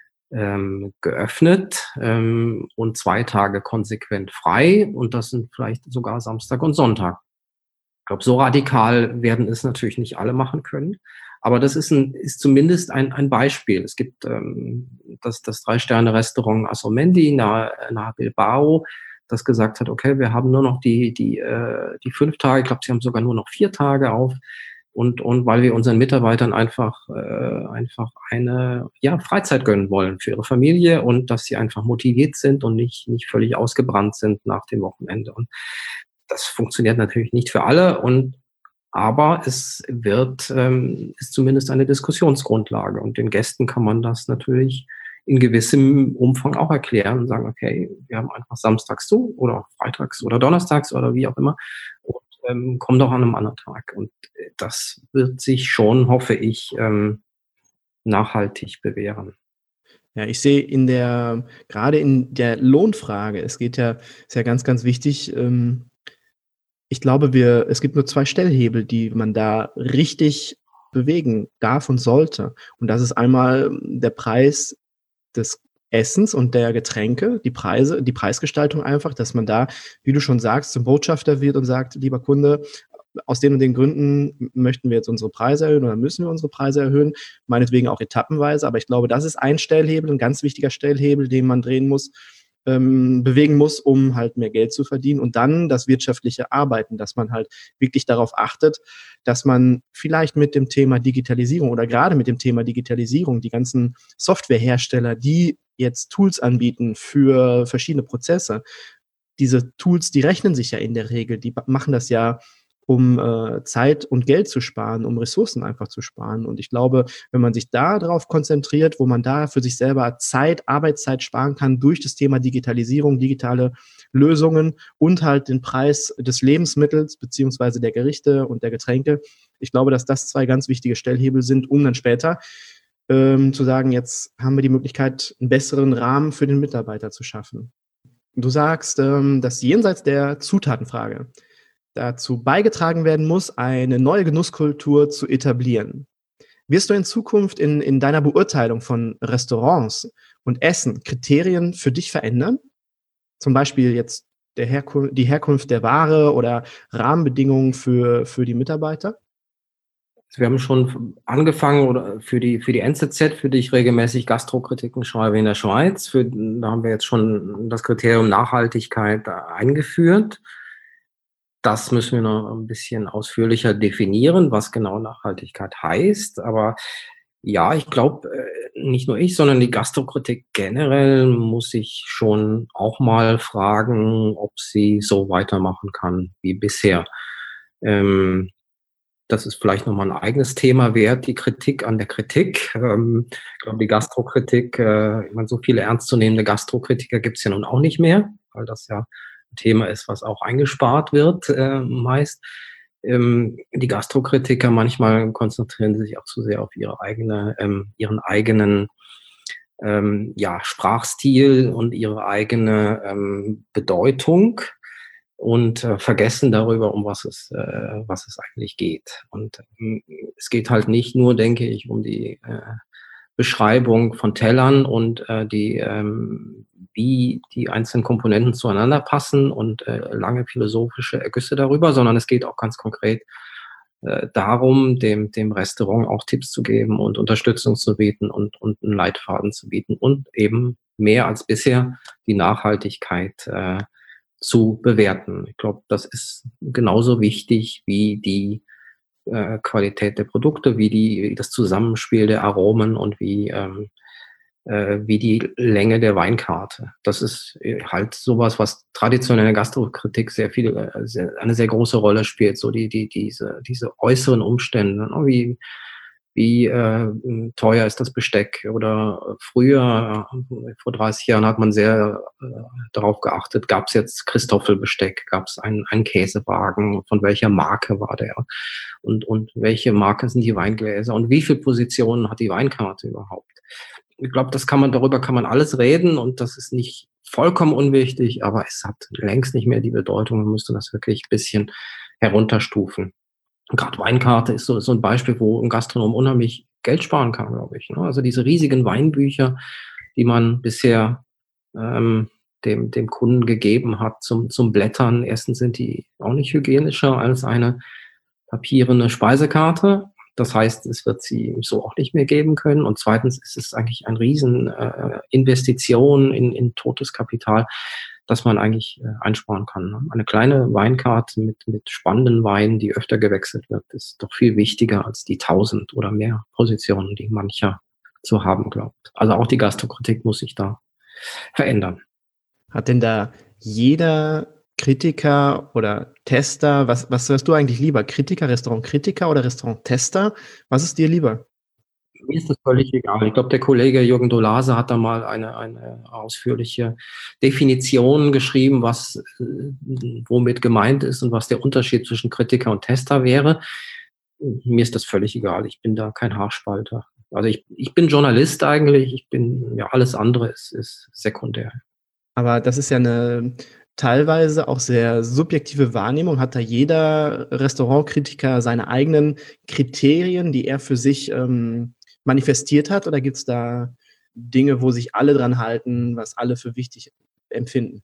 ähm, geöffnet ähm, und zwei Tage konsequent frei und das sind vielleicht sogar Samstag und Sonntag. Ich glaube, so radikal werden es natürlich nicht alle machen können. Aber das ist, ein, ist zumindest ein, ein Beispiel. Es gibt ähm, das, das Drei-Sterne-Restaurant Asomendi nahe, nahe Bilbao, das gesagt hat, okay, wir haben nur noch die, die, äh, die fünf Tage, ich glaube, sie haben sogar nur noch vier Tage auf. Und, und weil wir unseren Mitarbeitern einfach, äh, einfach eine ja, Freizeit gönnen wollen für ihre Familie und dass sie einfach motiviert sind und nicht, nicht völlig ausgebrannt sind nach dem Wochenende. Und das funktioniert natürlich nicht für alle. Und aber es wird, ähm, ist zumindest eine Diskussionsgrundlage. Und den Gästen kann man das natürlich in gewissem Umfang auch erklären und sagen, okay, wir haben einfach samstags zu oder freitags oder donnerstags oder wie auch immer und ähm, komm doch an einem anderen Tag. Und das wird sich schon, hoffe ich, ähm, nachhaltig bewähren. Ja, ich sehe in der, gerade in der Lohnfrage, es geht ja, ist ja ganz, ganz wichtig, ähm, ich glaube, wir, es gibt nur zwei Stellhebel, die man da richtig bewegen darf und sollte. Und das ist einmal der Preis des Essens und der Getränke, die Preise, die Preisgestaltung einfach, dass man da, wie du schon sagst, zum Botschafter wird und sagt, lieber Kunde, aus den und den Gründen möchten wir jetzt unsere Preise erhöhen oder müssen wir unsere Preise erhöhen, meinetwegen auch etappenweise, aber ich glaube, das ist ein Stellhebel, ein ganz wichtiger Stellhebel, den man drehen muss, ähm, bewegen muss, um halt mehr Geld zu verdienen und dann das wirtschaftliche Arbeiten, dass man halt wirklich darauf achtet, dass man vielleicht mit dem Thema Digitalisierung oder gerade mit dem Thema Digitalisierung die ganzen Softwarehersteller, die jetzt Tools anbieten für verschiedene Prozesse, diese Tools, die rechnen sich ja in der Regel, die machen das ja um äh, Zeit und Geld zu sparen, um Ressourcen einfach zu sparen. Und ich glaube, wenn man sich da darauf konzentriert, wo man da für sich selber Zeit, Arbeitszeit sparen kann durch das Thema Digitalisierung, digitale Lösungen und halt den Preis des Lebensmittels beziehungsweise der Gerichte und der Getränke. Ich glaube, dass das zwei ganz wichtige Stellhebel sind, um dann später ähm, zu sagen, jetzt haben wir die Möglichkeit, einen besseren Rahmen für den Mitarbeiter zu schaffen. Du sagst, ähm, dass jenseits der Zutatenfrage dazu beigetragen werden muss, eine neue Genusskultur zu etablieren. Wirst du in Zukunft in, in deiner Beurteilung von Restaurants und Essen Kriterien für dich verändern? Zum Beispiel jetzt der Herkun- die Herkunft der Ware oder Rahmenbedingungen für, für die Mitarbeiter? Wir haben schon angefangen oder für die, für die N Z Z, für die ich regelmäßig Gastrokritiken schreibe in der Schweiz. Für, da haben wir jetzt schon das Kriterium Nachhaltigkeit eingeführt. Das müssen wir noch ein bisschen ausführlicher definieren, was genau Nachhaltigkeit heißt. Aber ja, ich glaube, nicht nur ich, sondern die Gastrokritik generell muss sich schon auch mal fragen, ob sie so weitermachen kann wie bisher. Ähm, Das ist vielleicht nochmal ein eigenes Thema wert, die Kritik an der Kritik. Ähm, ich glaube, die Gastrokritik, äh, ich meine, so viele ernstzunehmende Gastrokritiker gibt es ja nun auch nicht mehr, weil das ja ein Thema ist, was auch eingespart wird äh, meist. Ähm, die Gastrokritiker manchmal konzentrieren sich auch zu sehr auf ihre eigene, ähm, ihren eigenen ähm, ja, Sprachstil und ihre eigene ähm, Bedeutung. Und äh, vergessen darüber, um was es, äh, was es eigentlich geht. Und ähm, es geht halt nicht nur, denke ich, um die äh, Beschreibung von Tellern und äh, die, ähm, wie die einzelnen Komponenten zueinander passen und äh, lange philosophische Ergüsse darüber, sondern es geht auch ganz konkret äh, darum, dem, dem Restaurant auch Tipps zu geben und Unterstützung zu bieten und, und einen Leitfaden zu bieten und eben mehr als bisher die Nachhaltigkeit äh, zu bewerten. Ich glaube, das ist genauso wichtig wie die äh, Qualität der Produkte, wie die wie das Zusammenspiel der Aromen und wie ähm, äh, wie die Länge der Weinkarte. Das ist halt sowas, was traditionelle Gastrokritik sehr viel äh, sehr, eine sehr große Rolle spielt. So die die diese diese äußeren Umstände, ne? wie Wie äh, teuer ist das Besteck? Oder früher, äh, vor dreißig Jahren, hat man sehr äh, darauf geachtet, gab es jetzt Christoffelbesteck, gab es einen, einen Käsewagen, von welcher Marke war der? Und, und welche Marke sind die Weingläser? Und wie viele Positionen hat die Weinkarte überhaupt? Ich glaube, das kann man, darüber kann man alles reden und das ist nicht vollkommen unwichtig, aber es hat längst nicht mehr die Bedeutung. Man müsste das wirklich ein bisschen herunterstufen. Gerade Weinkarte ist so, so ein Beispiel, wo ein Gastronom unheimlich Geld sparen kann, glaube ich. Ne? Also diese riesigen Weinbücher, die man bisher ähm, dem, dem Kunden gegeben hat zum, zum Blättern. Erstens sind die auch nicht hygienischer als eine papierene Speisekarte. Das heißt, es wird sie so auch nicht mehr geben können. Und zweitens ist es eigentlich eine riesen äh, Investition in, in totes Kapital, dass man eigentlich äh, einsparen kann. Ne? Eine kleine Weinkarte mit, mit spannenden Weinen, die öfter gewechselt wird, ist doch viel wichtiger als die tausend oder mehr Positionen, die mancher zu haben glaubt. Also auch die Gastrokritik muss sich da verändern. Hat denn da jeder Kritiker oder Tester, was, was hörst du eigentlich lieber? Kritiker, Restaurantkritiker oder Restauranttester? Was ist dir lieber? Mir ist das völlig egal. Ich glaube, der Kollege Jürgen Dolase hat da mal eine, eine ausführliche Definition geschrieben, was äh, womit gemeint ist und was der Unterschied zwischen Kritiker und Tester wäre. Mir ist das völlig egal. Ich bin da kein Haarspalter. Also ich, ich bin Journalist eigentlich. Ich bin, ja, alles andere ist, ist sekundär. Aber das ist ja eine teilweise auch sehr subjektive Wahrnehmung. Hat da jeder Restaurantkritiker seine eigenen Kriterien, die er für sich ähm, manifestiert hat? Oder gibt es da Dinge, wo sich alle dran halten, was alle für wichtig empfinden?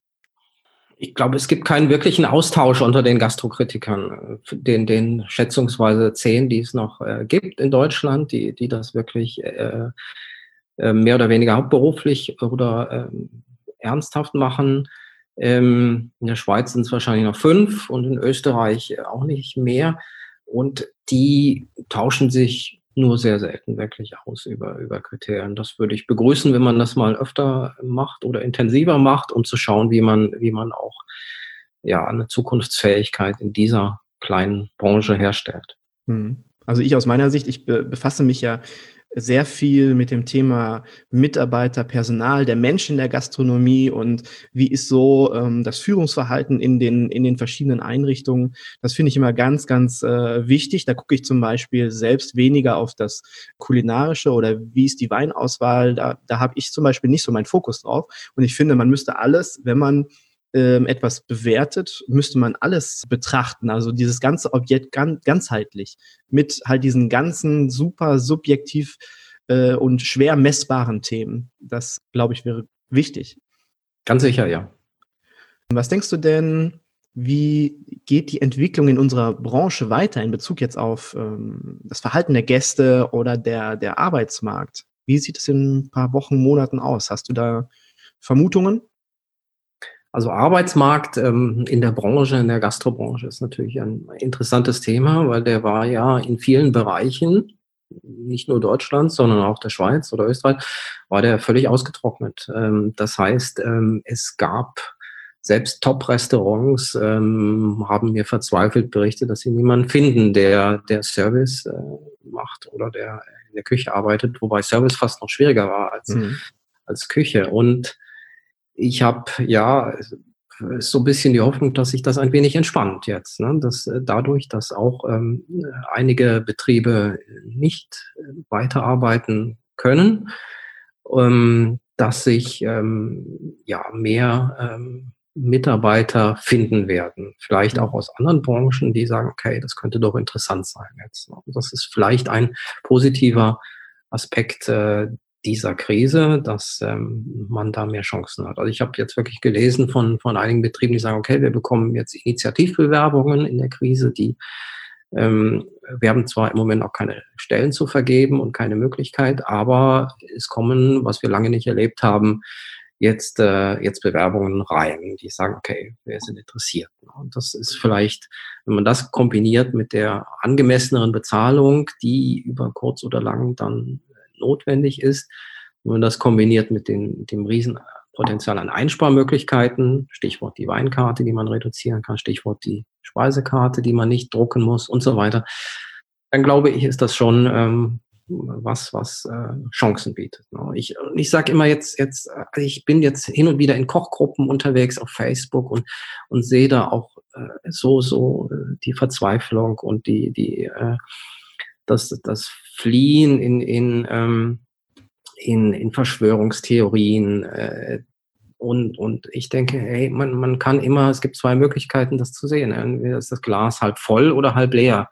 Ich glaube, es gibt keinen wirklichen Austausch unter den Gastrokritikern, den, den schätzungsweise zehn, die es noch äh, gibt in Deutschland, die, die das wirklich äh, äh, mehr oder weniger hauptberuflich oder äh, ernsthaft machen. Ähm, in der Schweiz sind es wahrscheinlich noch fünf und in Österreich auch nicht mehr. Und die tauschen sich nur sehr selten wirklich aus über, über Kriterien. Das würde ich begrüßen, wenn man das mal öfter macht oder intensiver macht, um zu schauen, wie man, wie man auch ja, eine Zukunftsfähigkeit in dieser kleinen Branche herstellt. Also ich aus meiner Sicht, ich be- befasse mich ja sehr viel mit dem Thema Mitarbeiter, Personal, der Mensch in der Gastronomie und wie ist so ähm, das Führungsverhalten in den in den verschiedenen Einrichtungen. Das finde ich immer ganz, ganz äh, wichtig. Da gucke ich zum Beispiel selbst weniger auf das Kulinarische oder wie ist die Weinauswahl. Da, da habe ich zum Beispiel nicht so meinen Fokus drauf. Und ich finde, man müsste alles, wenn man ähm, etwas bewertet, müsste man alles betrachten. Also dieses ganze Objekt gan- ganzheitlich mit halt diesen ganzen super subjektiv äh, und schwer messbaren Themen. Das, glaube ich, wäre wichtig. Ganz sicher, ja. Was denkst du denn, wie geht die Entwicklung in unserer Branche weiter in Bezug jetzt auf ähm, das Verhalten der Gäste oder der, der Arbeitsmarkt? Wie sieht es in ein paar Wochen, Monaten aus? Hast du da Vermutungen? Also Arbeitsmarkt ähm, in der Branche, in der Gastrobranche ist natürlich ein interessantes Thema, weil der war ja in vielen Bereichen, nicht nur Deutschlands, sondern auch der Schweiz oder Österreich, war der völlig ausgetrocknet. Ähm, das heißt, ähm, es gab selbst Top-Restaurants, ähm, haben mir verzweifelt berichtet, dass sie niemanden finden, der der Service äh, macht oder der in der Küche arbeitet, wobei Service fast noch schwieriger war als, Mhm. als Küche. Und ich habe ja so ein bisschen die Hoffnung, dass sich das ein wenig entspannt jetzt, ne? Dass äh, dadurch, dass auch ähm, einige Betriebe nicht äh, weiterarbeiten können, ähm, dass sich ähm, ja mehr ähm, Mitarbeiter finden werden. Vielleicht auch aus anderen Branchen, die sagen, okay, das könnte doch interessant sein jetzt. Ne? Das ist vielleicht ein positiver Aspekt äh, dieser Krise, dass ähm, man da mehr Chancen hat. Also ich habe jetzt wirklich gelesen von, von einigen Betrieben, die sagen, okay, wir bekommen jetzt Initiativbewerbungen in der Krise, die ähm, wir haben zwar im Moment auch keine Stellen zu vergeben und keine Möglichkeit, aber es kommen, was wir lange nicht erlebt haben, jetzt, äh, jetzt Bewerbungen rein, die sagen, okay, wir sind interessiert. Und das ist vielleicht, wenn man das kombiniert mit der angemesseneren Bezahlung, die über kurz oder lang dann notwendig ist, wenn man das kombiniert mit den, dem Riesenpotenzial an Einsparmöglichkeiten, Stichwort die Weinkarte, die man reduzieren kann, Stichwort die Speisekarte, die man nicht drucken muss und so weiter, dann glaube ich, ist das schon ähm, was, was äh, Chancen bietet. Ne? Ich, ich sage immer jetzt, jetzt, ich bin jetzt hin und wieder in Kochgruppen unterwegs auf Facebook und, und sehe da auch äh, so, so äh, die Verzweiflung und die, die, äh, das, das Fliehen in, in, ähm, in, in Verschwörungstheorien, äh, und, und ich denke, hey, man, man kann immer, es gibt zwei Möglichkeiten, das zu sehen. Entweder ist das Glas halb voll oder halb leer.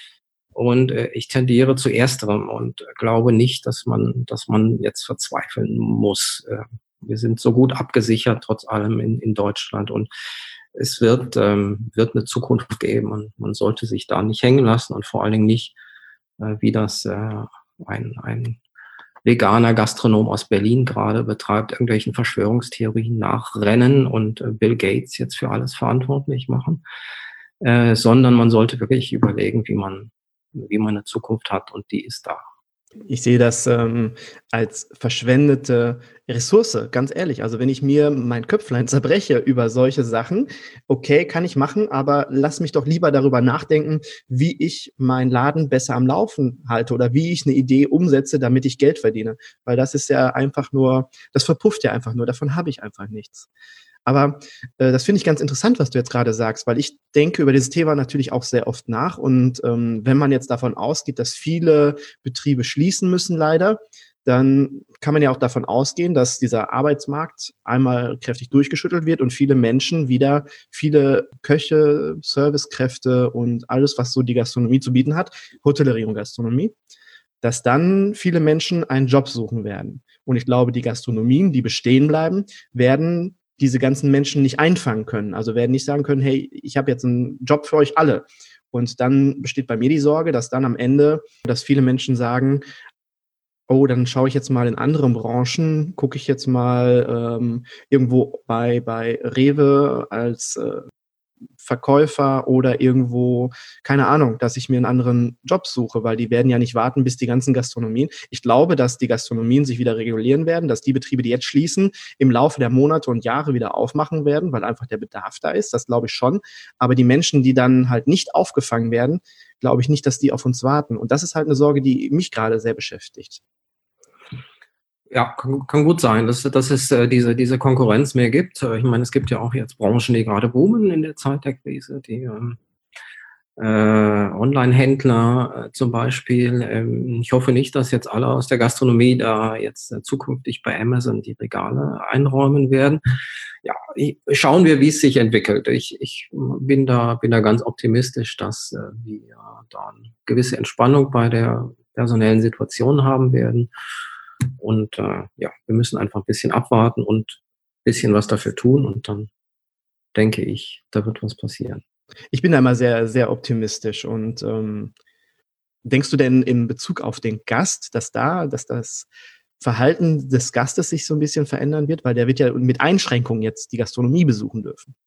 Und äh, ich tendiere zu ersterem und glaube nicht, dass man, dass man jetzt verzweifeln muss. Äh, wir sind so gut abgesichert, trotz allem in, in Deutschland. Und es wird, ähm, wird eine Zukunft geben. Und man sollte sich da nicht hängen lassen und vor allen Dingen nicht, äh, wie das äh, ein, ein veganer Gastronom aus Berlin gerade betreibt, irgendwelchen Verschwörungstheorien nachrennen und äh, Bill Gates jetzt für alles verantwortlich machen, äh, sondern man sollte wirklich überlegen, wie man wie man eine Zukunft hat, und die ist da. Ich sehe das ähm, als verschwendete Ressource, ganz ehrlich. Also wenn ich mir mein Köpflein zerbreche über solche Sachen, okay, kann ich machen, aber lass mich doch lieber darüber nachdenken, wie ich meinen Laden besser am Laufen halte oder wie ich eine Idee umsetze, damit ich Geld verdiene. Weil das ist ja einfach nur, das verpufft ja einfach nur, davon habe ich einfach nichts. Aber äh, das finde ich ganz interessant, was du jetzt gerade sagst, weil ich denke über dieses Thema natürlich auch sehr oft nach. Und ähm, wenn man jetzt davon ausgeht, dass viele Betriebe schließen müssen, leider, dann kann man ja auch davon ausgehen, dass dieser Arbeitsmarkt einmal kräftig durchgeschüttelt wird und viele Menschen wieder, viele Köche, Servicekräfte und alles, was so die Gastronomie zu bieten hat, Hotellerie und Gastronomie, dass dann viele Menschen einen Job suchen werden. Und ich glaube, die Gastronomien, die bestehen bleiben, werden diese ganzen Menschen nicht einfangen können. Also werden nicht sagen können, hey, ich habe jetzt einen Job für euch alle. Und dann besteht bei mir die Sorge, dass dann am Ende, dass viele Menschen sagen, oh, dann schaue ich jetzt mal in anderen Branchen, gucke ich jetzt mal ähm, irgendwo bei, bei Rewe als äh, Verkäufer oder irgendwo, keine Ahnung, dass ich mir einen anderen Job suche, weil die werden ja nicht warten, bis die ganzen Gastronomien. Ich glaube, dass die Gastronomien sich wieder regulieren werden, dass die Betriebe, die jetzt schließen, im Laufe der Monate und Jahre wieder aufmachen werden, weil einfach der Bedarf da ist. Das glaube ich schon. Aber die Menschen, die dann halt nicht aufgefangen werden, glaube ich nicht, dass die auf uns warten. Und das ist halt eine Sorge, die mich gerade sehr beschäftigt. Ja, kann, kann gut sein, dass, dass es äh, diese, diese Konkurrenz mehr gibt. Ich meine, es gibt ja auch jetzt Branchen, die gerade boomen in der Zeit der Krise, die ähm, äh, Online-Händler äh, zum Beispiel. Ähm, ich hoffe nicht, dass jetzt alle aus der Gastronomie da jetzt äh, zukünftig bei Amazon die Regale einräumen werden. Ja, ich, schauen wir, wie es sich entwickelt. Ich, ich bin da, bin da ganz optimistisch, dass äh, wir da eine gewisse Entspannung bei der personellen Situation haben werden. Und äh, ja, wir müssen einfach ein bisschen abwarten und ein bisschen was dafür tun. Und dann denke ich, da wird was passieren. Ich bin da immer sehr, sehr optimistisch. Und ähm, denkst du denn in Bezug auf den Gast, dass da, dass das Verhalten des Gastes sich so ein bisschen verändern wird? Weil der wird ja mit Einschränkungen jetzt die Gastronomie besuchen dürfen.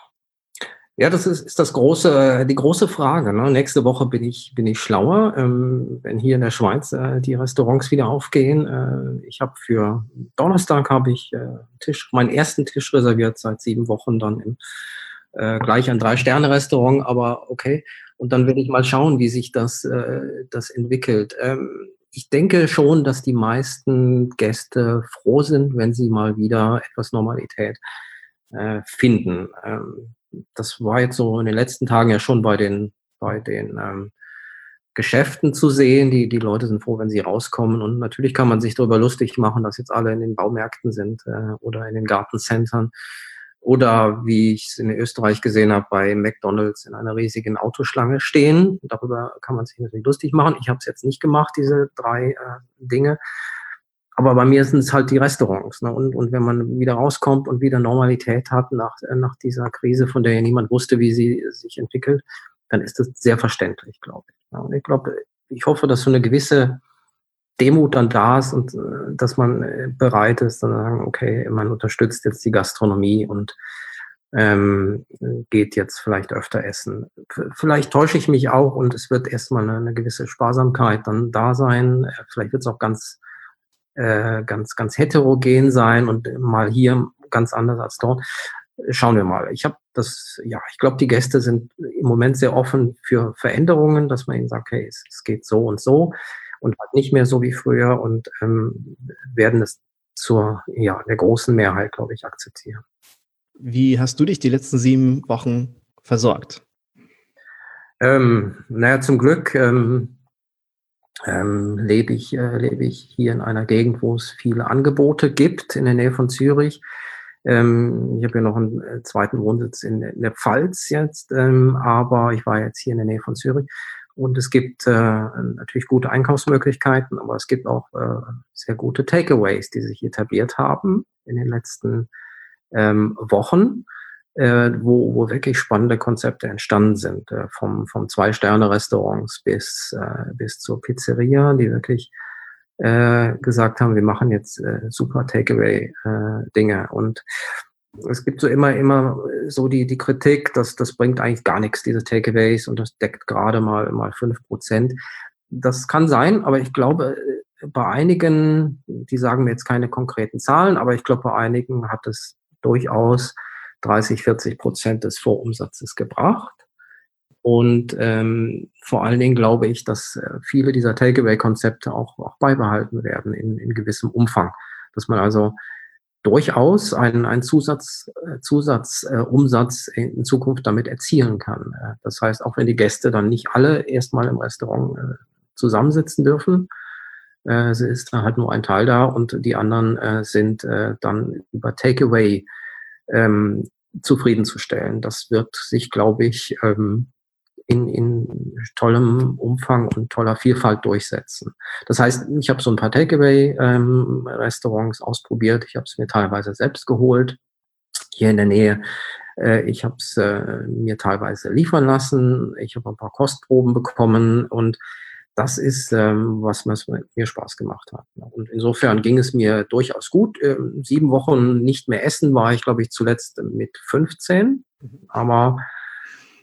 Ja, das ist, ist das große, die große Frage. Ne? Nächste Woche bin ich, bin ich schlauer, ähm, wenn hier in der Schweiz äh, die Restaurants wieder aufgehen. Äh, ich habe für Donnerstag habe ich äh, Tisch, meinen ersten Tisch reserviert seit sieben Wochen dann im, äh, gleich ein Drei-Sterne-Restaurant. Aber okay, und dann werde ich mal schauen, wie sich das, äh, das entwickelt. Ähm, ich denke schon, dass die meisten Gäste froh sind, wenn sie mal wieder etwas Normalität äh, finden. Ähm, Das war jetzt so in den letzten Tagen ja schon bei den, bei den ähm, Geschäften zu sehen. Die, die Leute sind froh, wenn sie rauskommen. Und natürlich kann man sich darüber lustig machen, dass jetzt alle in den Baumärkten sind äh, oder in den Gartencentern. Oder wie ich es in Österreich gesehen habe, bei McDonald's in einer riesigen Autoschlange stehen. Darüber kann man sich natürlich lustig machen. Ich habe es jetzt nicht gemacht, diese drei äh, Dinge. Aber bei mir sind es halt die Restaurants. Ne? Und, und wenn man wieder rauskommt und wieder Normalität hat nach, nach dieser Krise, von der ja niemand wusste, wie sie sich entwickelt, dann ist das sehr verständlich, glaube ich. Ja, und ich glaube, ich hoffe, dass so eine gewisse Demut dann da ist und äh, dass man äh, bereit ist, dann sagen, okay, man unterstützt jetzt die Gastronomie und ähm, geht jetzt vielleicht öfter essen. V- Vielleicht täusche ich mich auch und es wird erstmal eine, eine gewisse Sparsamkeit dann da sein. Äh, Vielleicht wird es auch ganz äh, ganz, ganz heterogen sein und mal hier ganz anders als dort. Schauen wir mal. Ich habe das, ja, ich glaube, die Gäste sind im Moment sehr offen für Veränderungen, dass man ihnen sagt, hey, es, es geht so und so und halt nicht mehr so wie früher und ähm, werden es zur, ja, der großen Mehrheit, glaube ich, akzeptieren. Wie hast du dich die letzten sieben Wochen versorgt? Ähm, naja, zum Glück ähm, ähm, lebe ich, äh, lebe ich hier in einer Gegend, wo es viele Angebote gibt, in der Nähe von Zürich. Ähm, ich habe ja noch einen äh, zweiten Wohnsitz in, in der Pfalz jetzt, ähm, aber ich war jetzt hier in der Nähe von Zürich. Und es gibt äh, natürlich gute Einkaufsmöglichkeiten, aber es gibt auch äh, sehr gute Takeaways, die sich etabliert haben in den letzten ähm, Wochen, äh, wo, wo wirklich spannende Konzepte entstanden sind, äh, vom, vom Zwei-Sterne-Restaurants bis, äh, bis zur Pizzeria, die wirklich äh, gesagt haben, wir machen jetzt äh, super Takeaway-Dinge. Äh, und es gibt so immer, immer so die, die Kritik, dass das bringt eigentlich gar nichts, diese Takeaways, und das deckt gerade mal, mal fünf Prozent. Das kann sein, aber ich glaube, bei einigen, die sagen mir jetzt keine konkreten Zahlen, aber ich glaube, bei einigen hat es durchaus dreißig, vierzig Prozent des Vorumsatzes gebracht. Und ähm, vor allen Dingen glaube ich, dass äh, viele dieser Takeaway-Konzepte auch, auch beibehalten werden in, in gewissem Umfang. Dass man also durchaus einen, einen Zusatz, äh, Zusatz äh, Umsatz in, in Zukunft damit erzielen kann. Äh, das heißt, auch wenn die Gäste dann nicht alle erstmal im Restaurant äh, zusammensitzen dürfen, äh, es ist halt nur ein Teil da und die anderen äh, sind äh, dann über Takeaway ähm, zufriedenzustellen. Das wird sich, glaube ich, ähm, in, in tollem Umfang und toller Vielfalt durchsetzen. Das heißt, ich habe so ein paar Takeaway-Restaurants ähm, ausprobiert. Ich habe es mir teilweise selbst geholt, hier in der Nähe. Äh, ich habe es äh, mir teilweise liefern lassen. Ich habe ein paar Kostproben bekommen und das ist, ähm, was mir Spaß gemacht hat. Und insofern ging es mir durchaus gut. Ähm, sieben Wochen nicht mehr essen war ich, glaube ich, zuletzt mit fünfzehn. Aber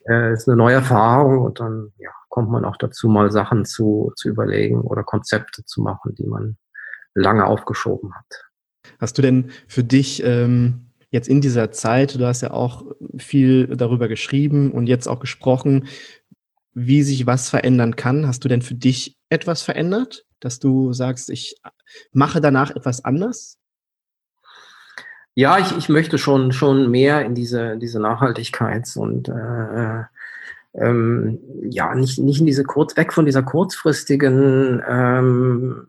äh, ist eine neue Erfahrung und dann ja, kommt man auch dazu, mal Sachen zu, zu überlegen oder Konzepte zu machen, die man lange aufgeschoben hat. Hast du denn für dich ähm, jetzt in dieser Zeit, du hast ja auch viel darüber geschrieben und jetzt auch gesprochen, wie sich was verändern kann, hast du denn für dich etwas verändert, dass du sagst, ich mache danach etwas anders? Ja, ich, ich möchte schon, schon mehr in diese, diese Nachhaltigkeits- und äh, ähm, ja, nicht, nicht in diese kurz, weg von dieser kurzfristigen ähm,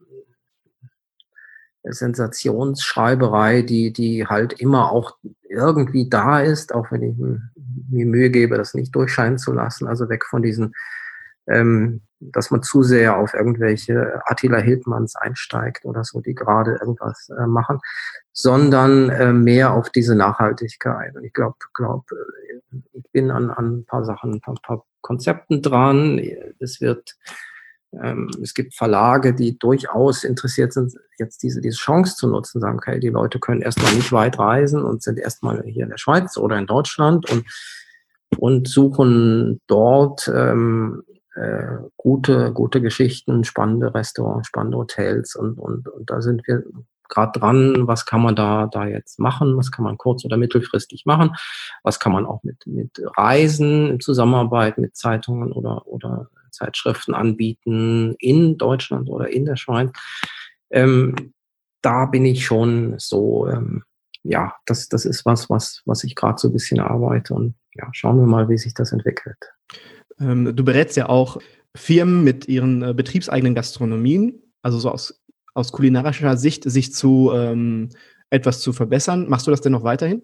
Sensationsschreiberei, die, die halt immer auch irgendwie da ist, auch wenn ich mir Mühe gebe, das nicht durchscheinen zu lassen. Also weg von diesen, ähm, dass man zu sehr auf irgendwelche Attila Hildmanns einsteigt oder so, die gerade irgendwas äh, machen, sondern äh, mehr auf diese Nachhaltigkeit. Und ich glaube, glaub, ich bin an, an ein paar Sachen, ein paar, paar Konzepten dran. Es wird Ähm, es gibt Verlage, die durchaus interessiert sind, jetzt diese, diese Chance zu nutzen, sagen, okay, die Leute können erstmal nicht weit reisen und sind erstmal hier in der Schweiz oder in Deutschland und, und suchen dort ähm, äh, gute, gute Geschichten, spannende Restaurants, spannende Hotels und, und, und da sind wir gerade dran, was kann man da, da jetzt machen, was kann man kurz- oder mittelfristig machen, was kann man auch mit, mit Reisen in Zusammenarbeit mit Zeitungen oder, oder Zeitschriften anbieten in Deutschland oder in der Schweiz. Ähm, da bin ich schon so, ähm, ja, das, das ist was, was, was ich gerade so ein bisschen arbeite und ja, schauen wir mal, wie sich das entwickelt. Ähm, du berätst ja auch Firmen mit ihren äh, betriebseigenen Gastronomien, also so aus, aus kulinarischer Sicht, sich zu ähm, etwas zu verbessern. Machst du das denn noch weiterhin?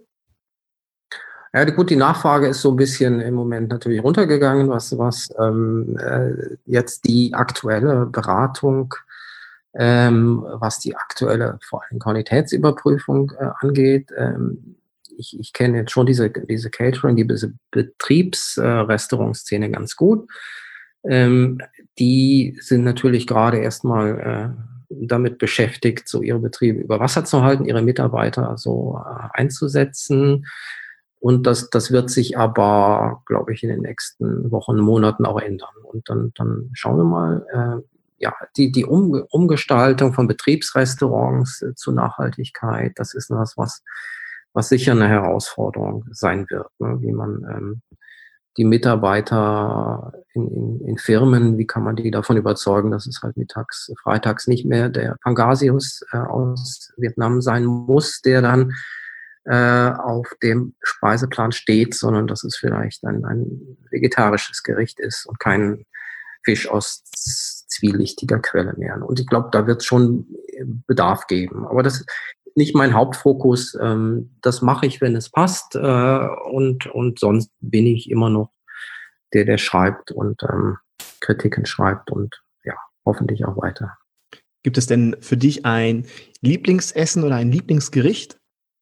Ja, gut, die Nachfrage ist so ein bisschen im Moment natürlich runtergegangen, was, was ähm, äh, jetzt die aktuelle Beratung, ähm, was die aktuelle vor allem Qualitätsüberprüfung äh, angeht. Ähm, ich, ich kenne jetzt schon diese, diese Catering, diese Betriebsrestaurantszene äh, ganz gut. Ähm, die sind natürlich gerade erstmal äh, damit beschäftigt, so ihre Betriebe über Wasser zu halten, ihre Mitarbeiter so äh, einzusetzen. Und das, das wird sich aber, glaube ich, in den nächsten Wochen, Monaten auch ändern. Und dann, dann schauen wir mal, äh, ja, die, die um, Umgestaltung von Betriebsrestaurants äh, zu Nachhaltigkeit, das ist was, was, was sicher eine Herausforderung sein wird, ne? Wie man ähm, die Mitarbeiter in, in, in Firmen, wie kann man die davon überzeugen, dass es halt mittags, freitags nicht mehr der Pangasius äh, aus Vietnam sein muss, der dann äh, auf dem Speiseplan steht, sondern dass es vielleicht ein, ein vegetarisches Gericht ist und kein Fisch aus zwielichtiger Quelle mehr. Und ich glaube, da wird es schon Bedarf geben. Aber das ist nicht mein Hauptfokus. Ähm, das mache ich, wenn es passt. Äh, und, und sonst bin ich immer noch der, der schreibt und ähm, Kritiken schreibt und ja, hoffentlich auch weiter. Gibt es denn für dich ein Lieblingsessen oder ein Lieblingsgericht?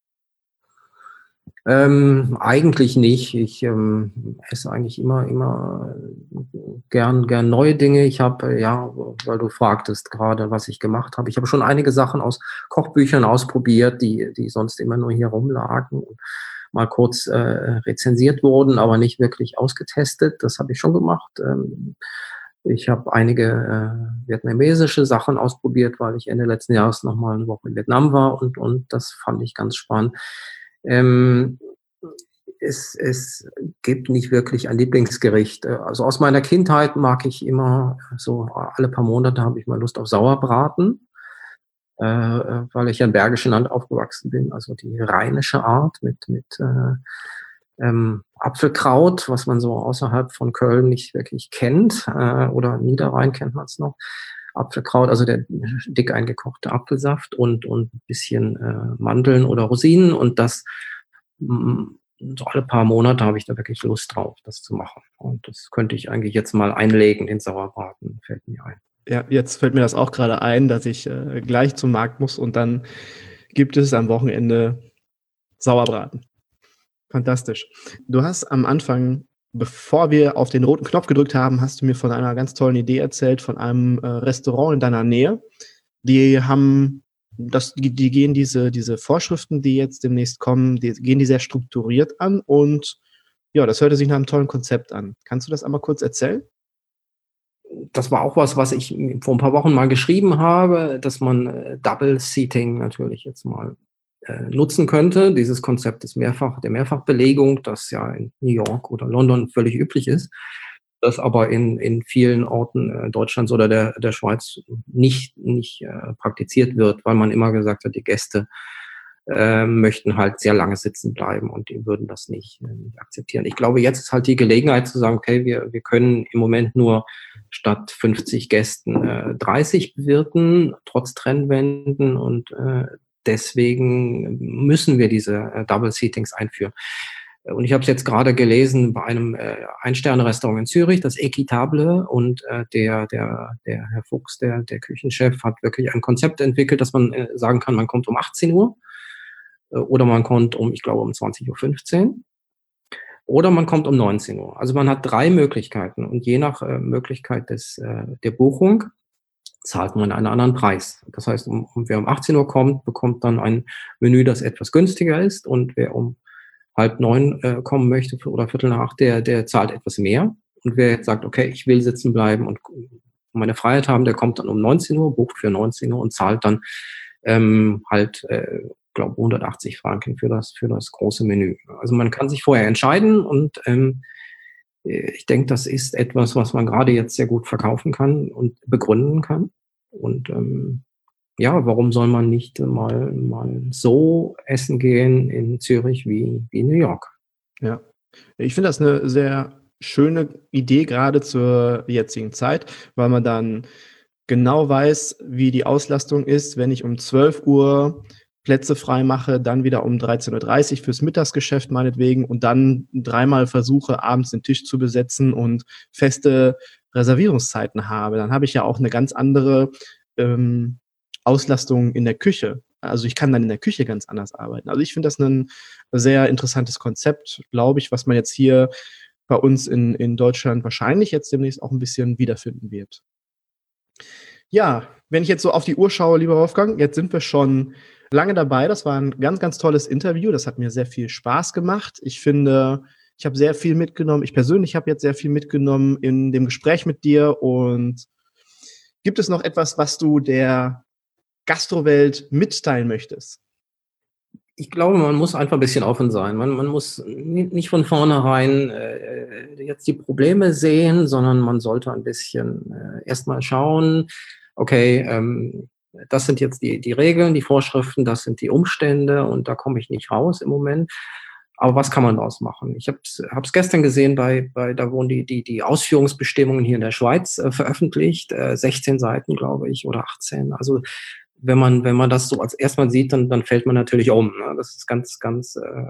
Ähm, eigentlich nicht. Ich ähm, esse eigentlich immer, immer gern, gern neue Dinge. Ich habe, ja, weil du fragtest gerade, was ich gemacht habe. Ich habe schon einige Sachen aus Kochbüchern ausprobiert, die, die sonst immer nur hier rumlagen und mal kurz äh, rezensiert wurden, aber nicht wirklich ausgetestet. Das habe ich schon gemacht. Ähm, ich habe einige äh, vietnamesische Sachen ausprobiert, weil ich Ende letzten Jahres noch mal eine Woche in Vietnam war und, und das fand ich ganz spannend. Ähm, es, es gibt nicht wirklich ein Lieblingsgericht. Also aus meiner Kindheit mag ich immer, so alle paar Monate habe ich mal Lust auf Sauerbraten, äh, weil ich ja im Bergischen Land aufgewachsen bin, also die rheinische Art mit, mit äh, ähm, Apfelkraut, was man so außerhalb von Köln nicht wirklich kennt, äh, oder Niederrhein kennt man es noch. Apfelkraut, also der dick eingekochte Apfelsaft und, und ein bisschen äh, Mandeln oder Rosinen und das mh, so alle paar Monate habe ich da wirklich Lust drauf, das zu machen. Und das könnte ich eigentlich jetzt mal einlegen, den Sauerbraten, fällt mir ein. Ja, jetzt fällt mir das auch gerade ein, dass ich äh, gleich zum Markt muss und dann gibt es am Wochenende Sauerbraten. Fantastisch. Du hast am Anfang, bevor wir auf den roten Knopf gedrückt haben, hast du mir von einer ganz tollen Idee erzählt, von einem äh, Restaurant in deiner Nähe. Die haben, das, die, die gehen diese, diese Vorschriften, die jetzt demnächst kommen, die gehen die sehr strukturiert an und Ja, das hörte sich nach einem tollen Konzept an. Kannst du das einmal kurz erzählen? Das war auch was, was ich vor ein paar Wochen mal geschrieben habe, dass man äh, Double Seating natürlich jetzt mal äh, nutzen könnte. Dieses Konzept ist mehrfach, der Mehrfachbelegung, das ja in New York oder London völlig üblich ist, das aber in, in vielen Orten äh, Deutschlands oder der, der Schweiz nicht, nicht äh, praktiziert wird, weil man immer gesagt hat, die Gäste äh, möchten halt sehr lange sitzen bleiben und die würden das nicht, äh, nicht akzeptieren. Ich glaube, jetzt ist halt die Gelegenheit zu sagen, okay, wir, wir können im Moment nur statt fünfzig Gästen äh, dreißig bewirten, trotz Trennwänden, und äh, deswegen müssen wir diese äh, Double Seatings einführen. Und ich habe es jetzt gerade gelesen bei einem äh, Ein-Sterne-Restaurant in Zürich, das Equitable, und äh, der, der, der Herr Fuchs, der, der Küchenchef, hat wirklich ein Konzept entwickelt, dass man äh, sagen kann, man kommt um achtzehn Uhr äh, oder man kommt um, ich glaube, um zwanzig Uhr fünfzehn oder man kommt um neunzehn Uhr. Also man hat drei Möglichkeiten und je nach äh, Möglichkeit des, äh, der Buchung zahlt man einen anderen Preis. Das heißt, um, um, wer um achtzehn Uhr kommt, bekommt dann ein Menü, das etwas günstiger ist, und wer um halb neun äh, kommen möchte oder viertel nach acht, der, der zahlt etwas mehr. Und wer jetzt sagt, okay, ich will sitzen bleiben und meine Freiheit haben, der kommt dann um neunzehn Uhr, bucht für neunzehn Uhr und zahlt dann ähm, halt, äh, glaube hundertachtzig Franken für das, für das große Menü. Also man kann sich vorher entscheiden, und ähm, ich denke, das ist etwas, was man gerade jetzt sehr gut verkaufen kann und begründen kann. Und ähm, ja, warum soll man nicht mal, mal so essen gehen in Zürich wie, wie New York? Ja, ich finde das eine sehr schöne Idee, gerade zur jetzigen Zeit, weil man dann genau weiß, wie die Auslastung ist, wenn ich um zwölf Uhr Plätze frei mache, dann wieder um dreizehn Uhr dreißig fürs Mittagsgeschäft meinetwegen und dann dreimal versuche, abends den Tisch zu besetzen und feste Reservierungszeiten habe. Dann habe ich ja auch eine ganz andere ähm, Auslastung in der Küche. Also ich kann dann in der Küche ganz anders arbeiten. Also ich finde das ein sehr interessantes Konzept, glaube ich, was man jetzt hier bei uns in, in Deutschland wahrscheinlich jetzt demnächst auch ein bisschen wiederfinden wird. Ja, wenn ich jetzt so auf die Uhr schaue, lieber Wolfgang, jetzt sind wir schon lange dabei. Das war ein ganz, ganz tolles Interview. Das hat mir sehr viel Spaß gemacht. Ich finde, ich habe sehr viel mitgenommen. Ich persönlich habe jetzt sehr viel mitgenommen in dem Gespräch mit dir. Und gibt es noch etwas, was du der Gastrowelt mitteilen möchtest? Ich glaube, man muss einfach ein bisschen offen sein. Man, man muss nicht von vornherein äh, jetzt die Probleme sehen, sondern man sollte ein bisschen äh, erstmal schauen, okay, ähm, das sind jetzt die, die Regeln, die Vorschriften, das sind die Umstände, und da komme ich nicht raus im Moment. Aber was kann man daraus machen? Ich habe es gestern gesehen, bei, bei da wurden die, die, die Ausführungsbestimmungen hier in der Schweiz äh, veröffentlicht, äh, sechzehn Seiten, glaube ich, oder achtzehn. Also wenn man, wenn man das so als erstmal sieht, dann, dann fällt man natürlich um. Ne? Das ist ganz, ganz, äh,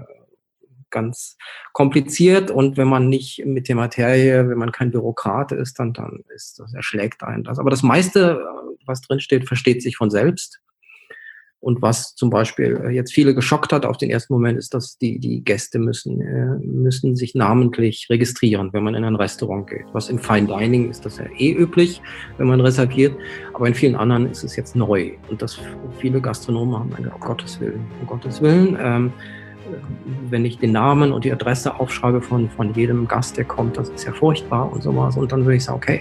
ganz kompliziert, und wenn man nicht mit der Materie, wenn man kein Bürokrat ist, dann, dann ist das, erschlägt einen das. Aber das meiste, was drinsteht, versteht sich von selbst. Und was zum Beispiel jetzt viele geschockt hat auf den ersten Moment, ist, dass die, die Gäste müssen, äh, müssen sich namentlich registrieren, wenn man in ein Restaurant geht. Was im Fine Dining ist das ja eh üblich, wenn man reserviert. Aber in vielen anderen ist es jetzt neu. Und das viele Gastronomen haben gedacht, um Gottes Willen, um Gottes Willen. Ähm, wenn ich den Namen und die Adresse aufschreibe von, von jedem Gast, der kommt, das ist ja furchtbar und sowas. Und dann würde ich sagen, okay,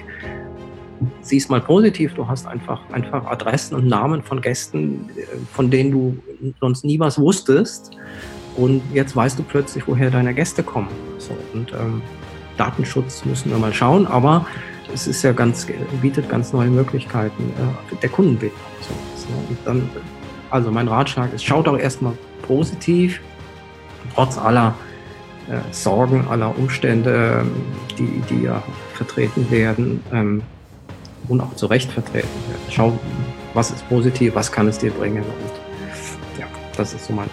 sieh es mal positiv, du hast einfach, einfach Adressen und Namen von Gästen, von denen du sonst nie was wusstest, und jetzt weißt du plötzlich, woher deine Gäste kommen. So, und ähm, Datenschutz müssen wir mal schauen, aber es ist ja ganz, bietet ganz neue Möglichkeiten äh, der Kundenbindung. So, und dann, also mein Ratschlag ist, schaut auch erstmal positiv, trotz aller äh, Sorgen, aller Umstände, die, die ja vertreten werden, ähm, und auch zu Recht vertreten werden. Schau, was ist positiv, was kann es dir bringen, und ja, das ist so mein Rat.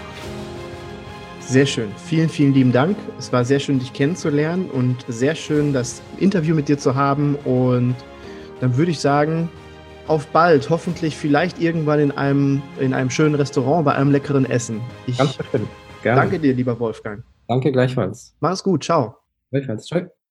Sehr schön. Vielen, vielen lieben Dank. Es war sehr schön, dich kennenzulernen, und sehr schön, das Interview mit dir zu haben, und dann würde ich sagen, auf bald, hoffentlich vielleicht irgendwann in einem, in einem schönen Restaurant, bei einem leckeren Essen. Ich Ganz bestimmt. Gerne. Danke dir, lieber Wolfgang. Danke gleichfalls. Mach's gut, ciao. Gleichfalls. Ciao.